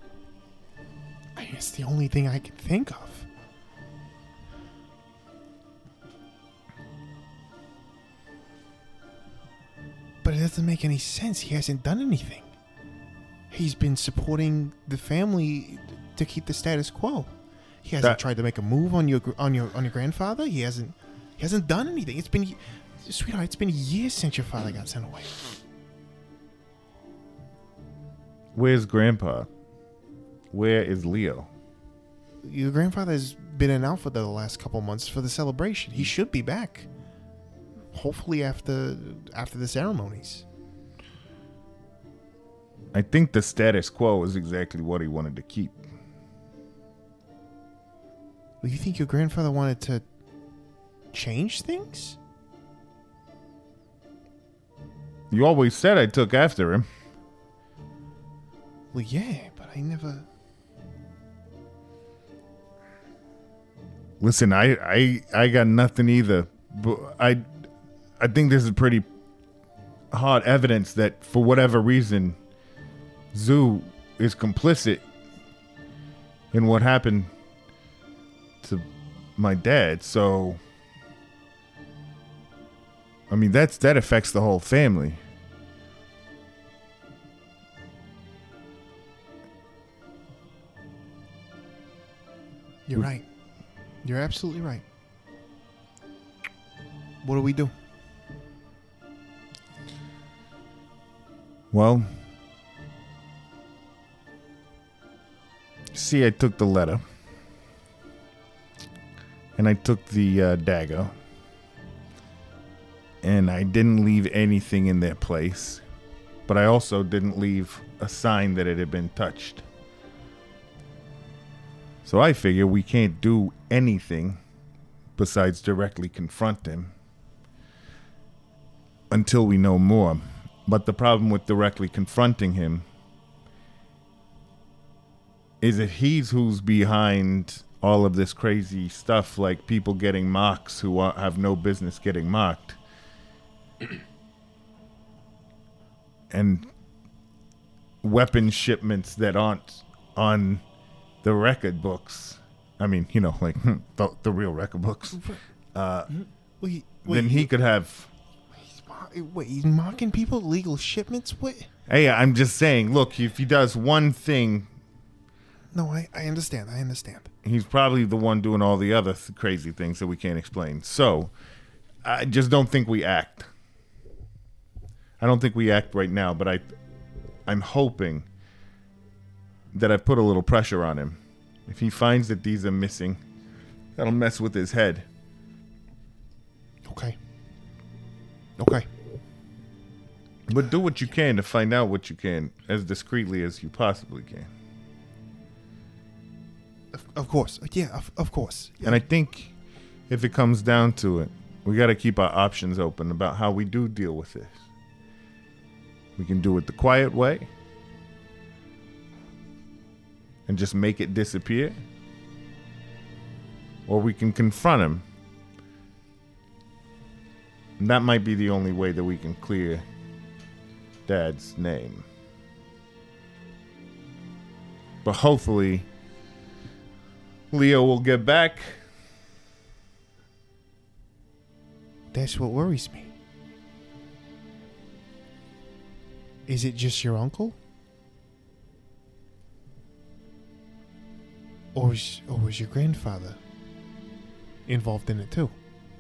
I mean, it's the only thing I can think of. But it doesn't make any sense. He hasn't done anything. He's been supporting the family to keep the status quo. He hasn't tried to make a move on your grandfather. He hasn't done anything. It's been, sweetheart, it's been years since your father got sent away. Where's Grandpa? Where is Leo? Your grandfather's been in Alpha the last couple months for the celebration. He should be back. Hopefully after the ceremonies. I think the status quo is exactly what he wanted to keep. Well, you think your grandfather wanted to change things? You always said I took after him. Well, yeah, but I never... Listen, I got nothing either. But I think this is pretty hard evidence that for whatever reason, Zoo is complicit in what happened to my dad. So, I mean, that affects the whole family. You're right. You're absolutely right. What do we do? Well, see, I took the letter. And I took the dagger. And I didn't leave anything in their place. But I also didn't leave a sign that it had been touched. So I figure we can't do anything besides directly confront him until we know more. But the problem with directly confronting him is that he's who's behind all of this crazy stuff, like people getting marks who have no business getting marked. And weapon shipments that aren't on the record books. I mean, you know, like the real record books. Then he could have... Wait, he's mocking people? Illegal shipments? What? Hey, I'm just saying, look, if he does one thing... No, I understand. I understand. He's probably the one doing all the other crazy things that we can't explain. So, I just don't think we act. I don't think we act right now, but I'm hoping that I put a little pressure on him. If he finds that these are missing, that'll mess with his head. Okay. But do what you can to find out what you can as discreetly as you possibly can. Of course. Yeah, of course. Yeah. And I think if it comes down to it, we got to keep our options open about how we do deal with this. We can do it the quiet way and just make it disappear. Or we can confront him. And that might be the only way that we can clear Dad's name. But hopefully, Leo will get back. That's what worries me. Is it just your uncle? Or was your grandfather involved in it too?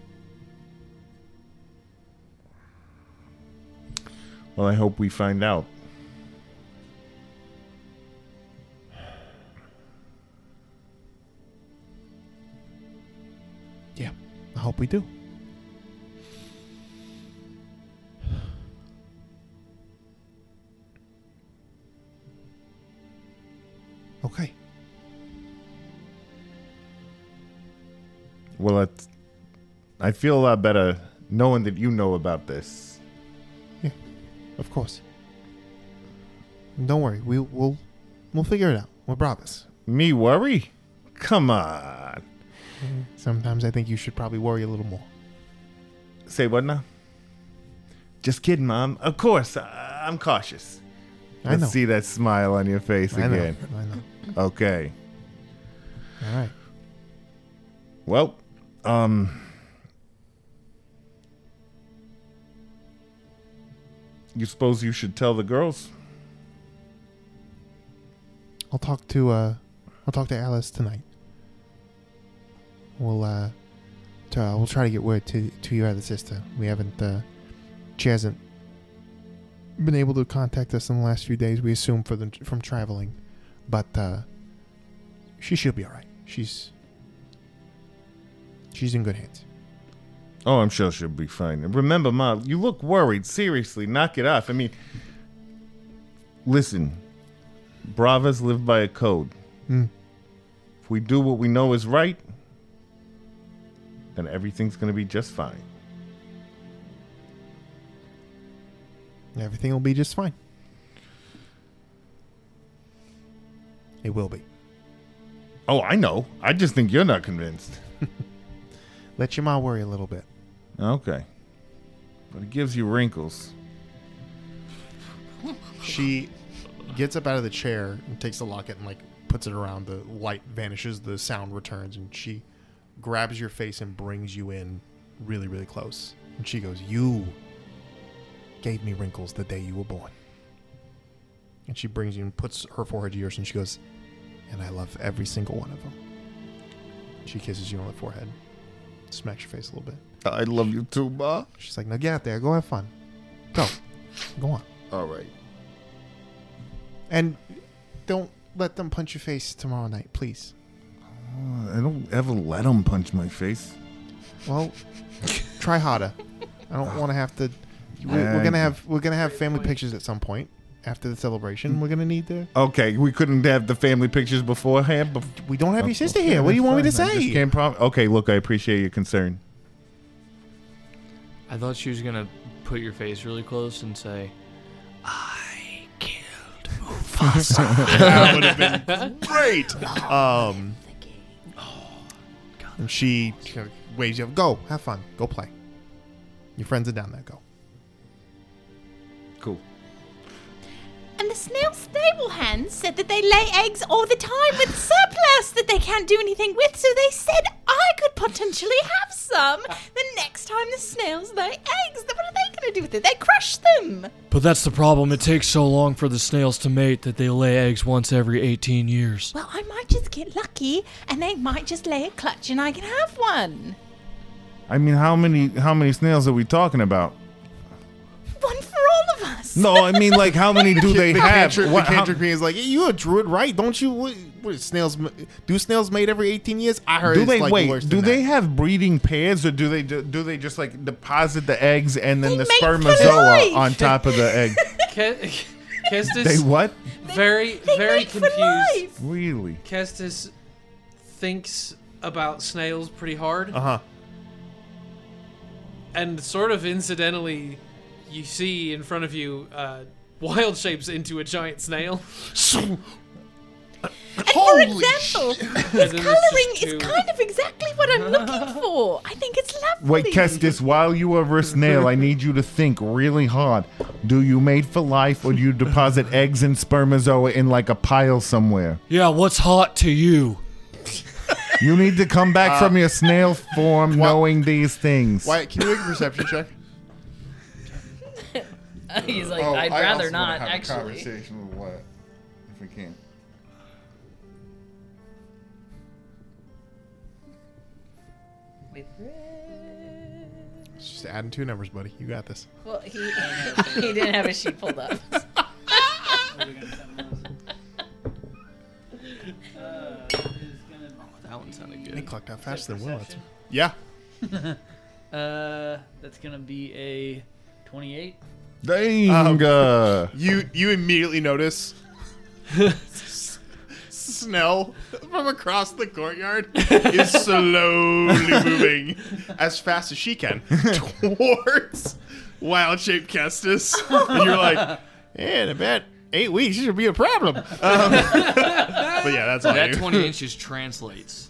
Well, I hope we find out. Yeah, I hope we do. Okay. Well, I feel a lot better knowing that you know about this. Yeah, of course. Don't worry, we'll figure it out. We're brothers. Me worry? Come on. Sometimes I think you should probably worry a little more. Say what now? Just kidding, Mom. Of course, I'm cautious. I know. Let's see that smile on your face again. I know. Okay. All right. Well, you suppose you should tell the girls? I'll talk to Alice tonight. We'll try to get word to your other sister. We haven't she hasn't been able to contact us in the last few days. We assume from traveling, but she should be all right. She's in good hands. Oh, I'm sure she'll be fine. And remember, Mom, you look worried. Seriously, knock it off. I mean, Listen, Bravas live by a code. If we do what we know is right, then everything's going to be just fine. Everything will be just fine. It will be. Oh, I know. I just think you're not convinced. Let your ma worry a little bit. Okay. But it gives you wrinkles. She gets up out of the chair and takes the locket and puts it around. The light vanishes, the sound returns, and she grabs your face and brings you in really, really close. And she goes, "You gave me wrinkles the day you were born." And she brings you and puts her forehead to yours, and she goes, "And I love every single one of them." She kisses you on the forehead, smacks your face a little bit. I love you too, Ma. She's like, "Now get out there, go have fun. Go on." All right. And don't let them punch your face tomorrow night, please. I don't ever let them punch my face. Well, try harder. I don't want to have to. We're gonna have family pictures at some point after the celebration. We're gonna need to. Okay, we couldn't have the family pictures beforehand. We don't have your sister here. What do you want me to say? I just can't okay, look, I appreciate your concern. I thought she was going to put your face really close and say, "I killed Mufasa." That would have been great. And she waves you up. Go, have fun. Go play. Your friends are down there. Go. Cool. And the snail stable hands said that they lay eggs all the time with surplus that they can't do anything with, so they said I could potentially have some the next time the snails lay eggs. What are they going to do with it? They crush them. But that's the problem. It takes so long for the snails to mate that they lay eggs once every 18 years. Well, I might just get lucky, and they might just lay a clutch, and I can have one. I mean, how many snails are we talking about? One for all of us. No, I mean, how many do they have? The cantrip is like, you're a druid, right? Don't you? What snails? Do snails mate every 18 years? I heard. Do they worse than Do they that. have breeding pairs, or do they just deposit the eggs and then They the mate for spermazoa life. on top of the egg? Kestis, They what? very mate for confused. life. Really? Kestis thinks about snails pretty hard. And sort of incidentally, you see in front of you wild shapes into a giant snail. And for example, his colouring is kind of exactly what I'm looking for. I think it's lovely. Wait, Kestis, while you are a snail, I need you to think really hard. Do you mate for life, or do you deposit eggs and spermazoa in a pile somewhere? Yeah, what's hot to you? You need to come back from your snail form knowing these things. Wyatt, can you make a perception check? He's like, I'd rather not, have actually. a conversation with Wyatt, if we can. It's just adding 2 numbers, buddy. You got this. Well, he didn't have his sheet pulled up. That one sounded good. He clocked out faster than Will. Yeah. That's gonna be a 28. Dang. You immediately notice Snell from across the courtyard is slowly moving as fast as she can towards wild-shaped Kestis. And you're like, in about 8 weeks, it should be a problem. But yeah, that's all that 20 inches translates.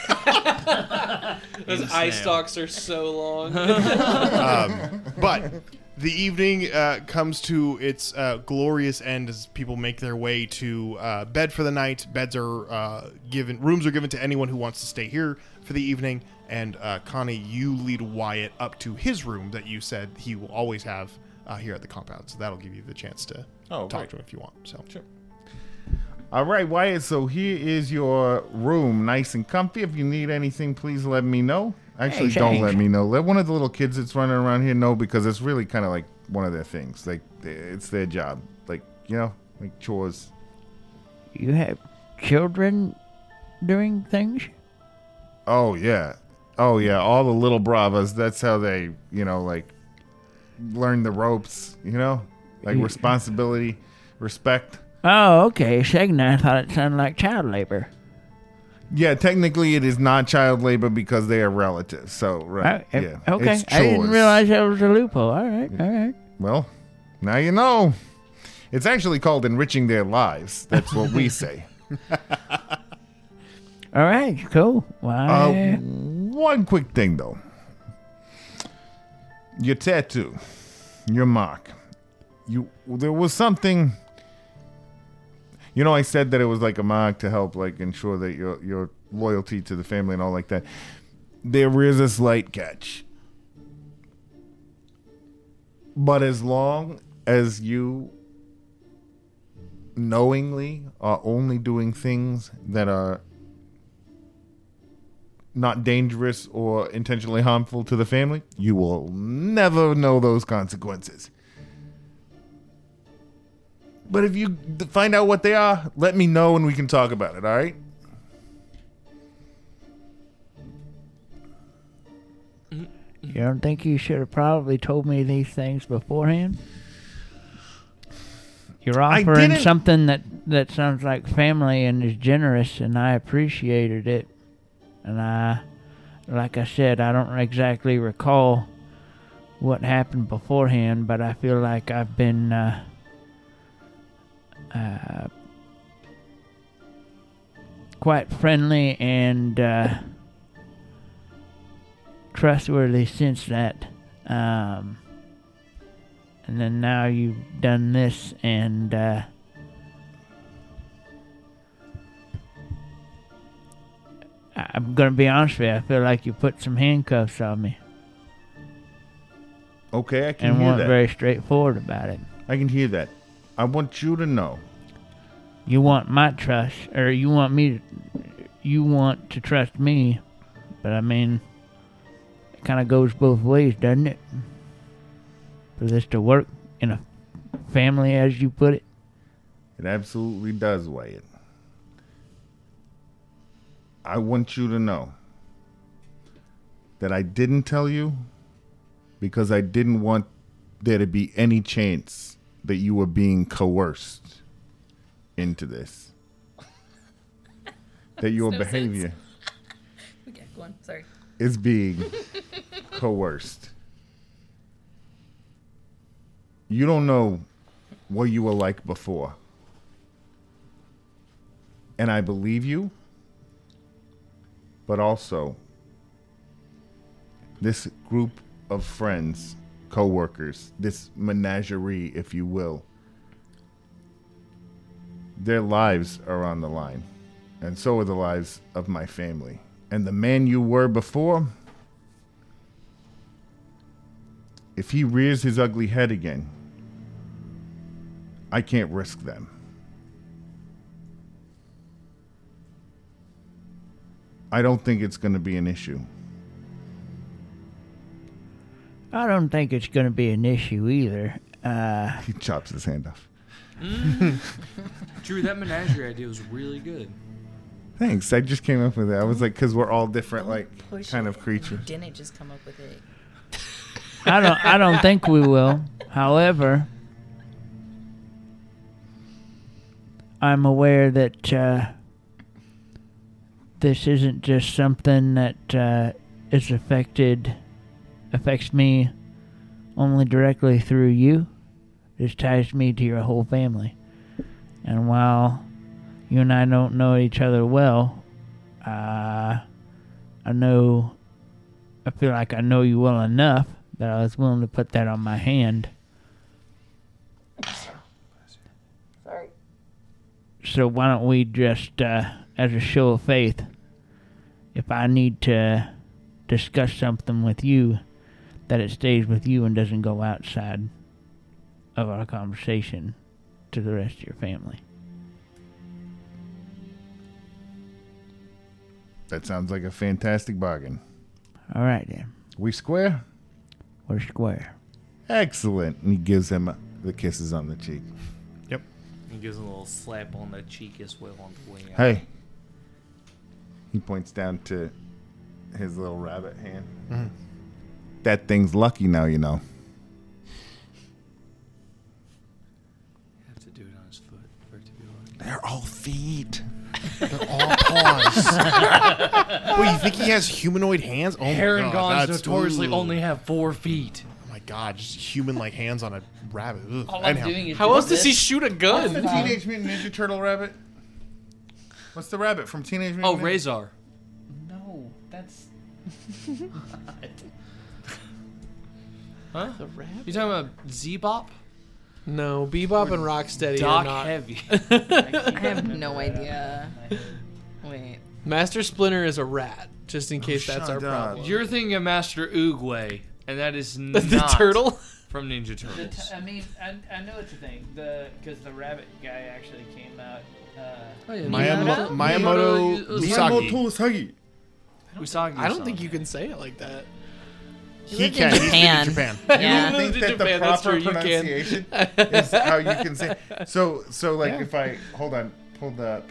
Those eye stalks are so long. But the evening comes to its glorious end as people make their way to bed for the night. Beds are rooms are given to anyone who wants to stay here for the evening. And Connie, you lead Wyatt up to his room that you said he will always have here at the compound. So that'll give you the chance to talk to him if you want. So sure. All right, Wyatt, so here is your room, nice and comfy. If you need anything, please let me know. Actually, don't let me know. Let one of the little kids that's running around here know, because it's really kind of like one of their things. Like, it's their job. Like, like chores. You have children doing things? Oh, yeah. Oh, yeah. All the little bravas, that's how they, learn the ropes, like responsibility. respect. Oh, okay. Second, I thought it sounded like child labor. Yeah, technically it is not child labor because they are relatives. So, right. Yeah. Okay. It's I didn't chores. realize that was a loophole. All right. Well, now you know. It's actually called enriching their lives. That's what we say. All right, cool. Why? One quick thing, though. Your tattoo, your mark. There was something. You know, I said that it was like a mark to help, like, ensure that your loyalty to the family and all like that. There is a slight catch. But as long as you knowingly are only doing things that are not dangerous or intentionally harmful to the family, you will never know those consequences. But if you find out what they are, let me know and we can talk about it, all right? You don't think you should have probably told me these things beforehand? You're offering something that sounds like family and is generous, and I appreciated it. And like I said, I don't exactly recall what happened beforehand, but I feel like I've been quite friendly and trustworthy since that. And then now you've done this, and I'm going to be honest with you, I feel like you put some handcuffs on me. Okay, I can and hear weren't that. very straightforward about it. I can hear that. I want you to know. You want my trust, or you want to trust me, but I mean, it kind of goes both ways, doesn't it? For this to work in a family, as you put it. It absolutely does, Wyatt. I want you to know that I didn't tell you because I didn't want there to be any chance that you were being coerced into this. That your behavior Okay, go on. Sorry. is being coerced. You don't know what you were like before. And I believe you. But also, this group of friends, co-workers, this menagerie, if you will, their lives are on the line. And so are the lives of my family. And the man you were before, if he rears his ugly head again, I can't risk them. I don't think it's going to be an issue. I don't think it's going to be an issue either. He chops his hand off. Drew, that menagerie idea was really good. Thanks. I just came up with it. I was like, because we're all different, like, kind of creatures. Didn't just come up with it. I don't think we will. However, I'm aware that this isn't just something that affects me only directly through you. This ties me to your whole family. And while you and I don't know each other well, I feel like I know you well enough that I was willing to put that on my hand. Sorry. So why don't we just, as a show of faith, if I need to discuss something with you, that it stays with you and doesn't go outside of our conversation to the rest of your family. That sounds like a fantastic bargain. All right, then. We square? We're square. Excellent. And he gives him the kisses on the cheek. Yep. He gives him a little slap on the cheek as well on the way out. Hey. He points down to his little rabbit hand. Mm-hmm. That thing's lucky now, you know. Have to do do it on his foot for it to be like. They're all feet. They're all paws. Wait, you think he has humanoid hands? Oh my Herringons God, that's notoriously ooh. only have 4 feet. Oh my God, just human-like hands on a rabbit. Ugh. All I'm Anyhow. doing is How else does he shoot a What's gun? the Teenage Mutant Ninja Turtle rabbit? What's the rabbit from Teenage Mutant Oh, Ninja? Razor. No, that's. Huh? The rabbit? You talking about Z-Bop? No, Bebop and Rocksteady Doc are not. Heavy. I have no idea. Wait. Master Splinter is a rat, just in case that's our shut up. problem. You're thinking of Master Oogway, and that is The not turtle? from Ninja Turtles. I mean, I know it's a thing. Because the rabbit guy actually came out. Oh, yeah, Miyamoto Usagi. Usagi. I don't think you can say it like that. He lived can. in He's Japan. in Japan. Yeah. You think that the Japan, that's proper true, you can. pronunciation is how you can say? So like Yeah. if I hold on, pulled up.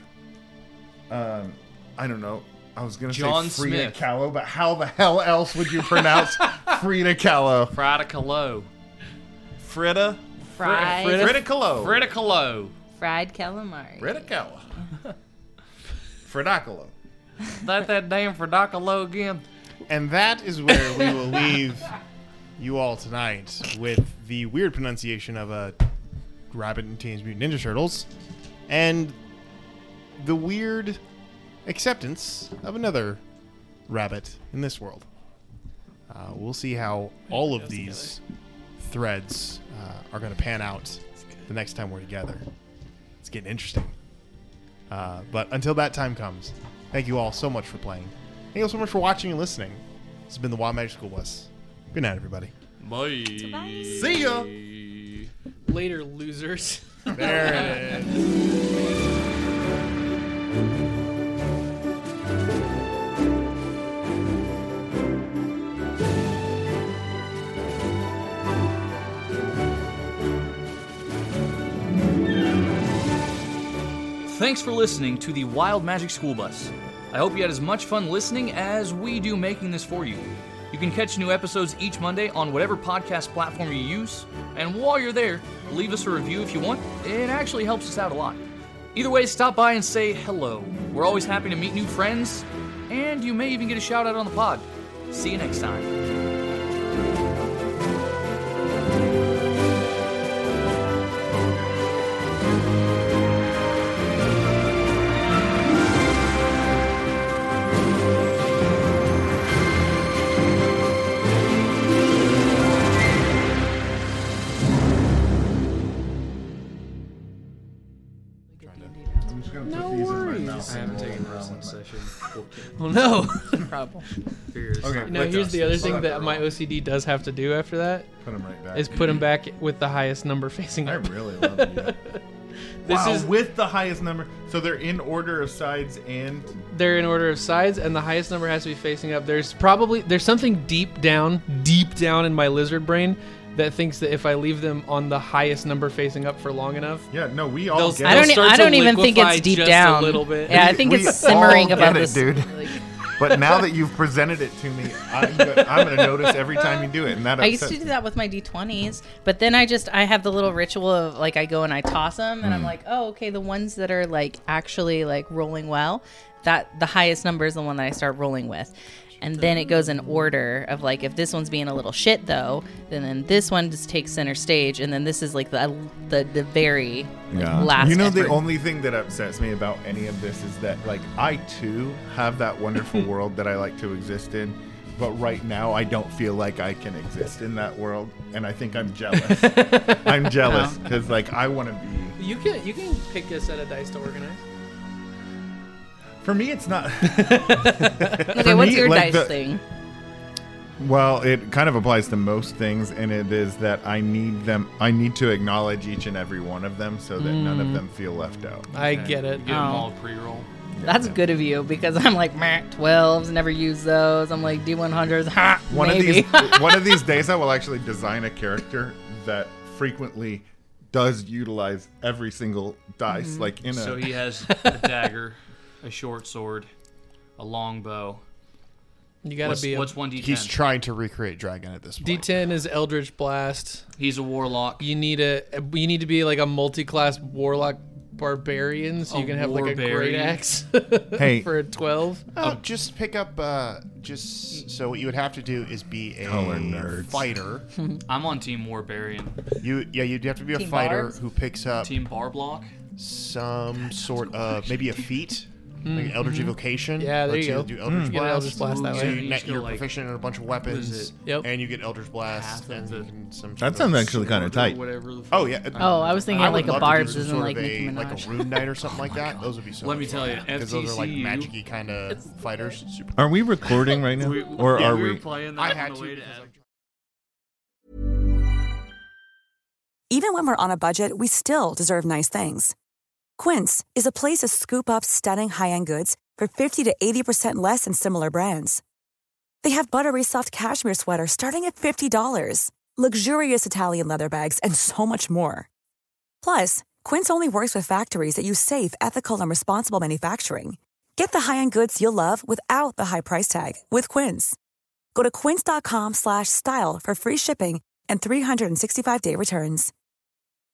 I don't know. I was gonna John say Frida Smith. Kahlo, but how the hell else would you pronounce Frida Kahlo? Frida Kahlo. Frida. Fried. Frida Kahlo. Frida Kahlo. Fried calamari. Frida Kahlo. Frida Kahlo. That damn Frida Kahlo again. And that is where we will leave you all tonight with the weird pronunciation of a rabbit in Teenage Mutant Ninja Turtles and the weird acceptance of another rabbit in this world. We'll see how all of these threads are going to pan out the next time we're together. It's getting interesting. But until that time comes, thank you all so much for playing. Thank you all so much for watching and listening. This has been the Wild Magic School Bus. Good night, everybody. Bye. See ya. Later, losers. There it is. Thanks for listening to the Wild Magic School Bus. I hope you had as much fun listening as we do making this for you. You can catch new episodes each Monday on whatever podcast platform you use, and while you're there, leave us a review if you want. It actually helps us out a lot. Either way, stop by and say hello. We're always happy to meet new friends, and you may even get a shout out on the pod. See you next time. I'm just gonna put these in my mouth. I haven't taken a wrestling session. Well, no. Problem. Okay. No, here's the other thing that my OCD does have to do after that. Put them right back. Is put them back with the highest number facing I up. really love you. This Wow, is with the highest number. So they're in order of sides and they're in order of sides, and the highest number has to be facing up. There's something deep down in my lizard brain that thinks that if I leave them on the highest number facing up for long enough, yeah, no, we all they'll- get I it. don't. start I to don't even think liquefy it's deep just down. a little bit. Yeah, I think We it's simmering all above get this. it, dude. But now that you've presented it to me, I'm gonna notice every time you do it, and that I used upsets to do that with my D20s, but then I have the little ritual of like I go and I toss them, and I'm like, oh, okay, the ones that are like actually like rolling well, that the highest number is the one that I start rolling with. And then it goes in order of like if this one's being a little shit though, then this one just takes center stage, and then this is like the very last. You know, the effort. only thing that upsets me about any of this is that, like, I too have that wonderful world that I like to exist in, but right now I don't feel like I can exist in that world, and I think I'm jealous. I'm jealous because, like, I want to be. You can pick a set of dice to organize. For me, it's not. Okay, what's your dice thing? Well, it kind of applies to most things, and it is that I need to acknowledge each and every one of them so that none of them feel left out. I get it. Get them all pre-roll. That's good of you because I'm like 12s, never use those. I'm like D100s, ha, maybe. One of these days, I will actually design a character that frequently does utilize every single dice, like in a. So he has a dagger, a short sword, a long bow, You gotta be. What's 1d10? He's trying to recreate Dragon at this point. D10 is Eldritch Blast. He's a warlock. You need to be like a multi-class warlock barbarian, so you can have like a great axe. Hey. For a 12. Just pick up. So what you would have to do is be a Color nerds. fighter. I'm on Team Warbarian. You'd have to be a Team fighter Barbs? who picks up Team Barblock. some sort of maybe a feat. Like an Eldritch Evocation. Yeah, there lets you go. Do Eldritch You get Blast. Eldritch Blast that So way. you're like, proficient in a bunch of weapons. Yep. And you get Eldritch Blast. Half of And the- you can some That sort sounds of actually kind of Sword or tight. whatever the Oh yeah. Oh, I was thinking would like a love to do barbs some isn't sort like of Nicki like a Minaj. Rune Knight or something like that. Those would be so. Let me much tell fun. you, because those are like FTCU magic-y kind of fighters. Super. Are we recording right now? Or Yeah, are we we? were playing that I on had the to. way to because Adam. Even when we're on a budget, we still deserve nice things. Quince is a place to scoop up stunning high-end goods for 50 to 80% less than similar brands. They have buttery soft cashmere sweaters starting at $50, luxurious Italian leather bags, and so much more. Plus, Quince only works with factories that use safe, ethical, and responsible manufacturing. Get the high-end goods you'll love without the high price tag with Quince. Go to quince.com/style for free shipping and 365-day returns.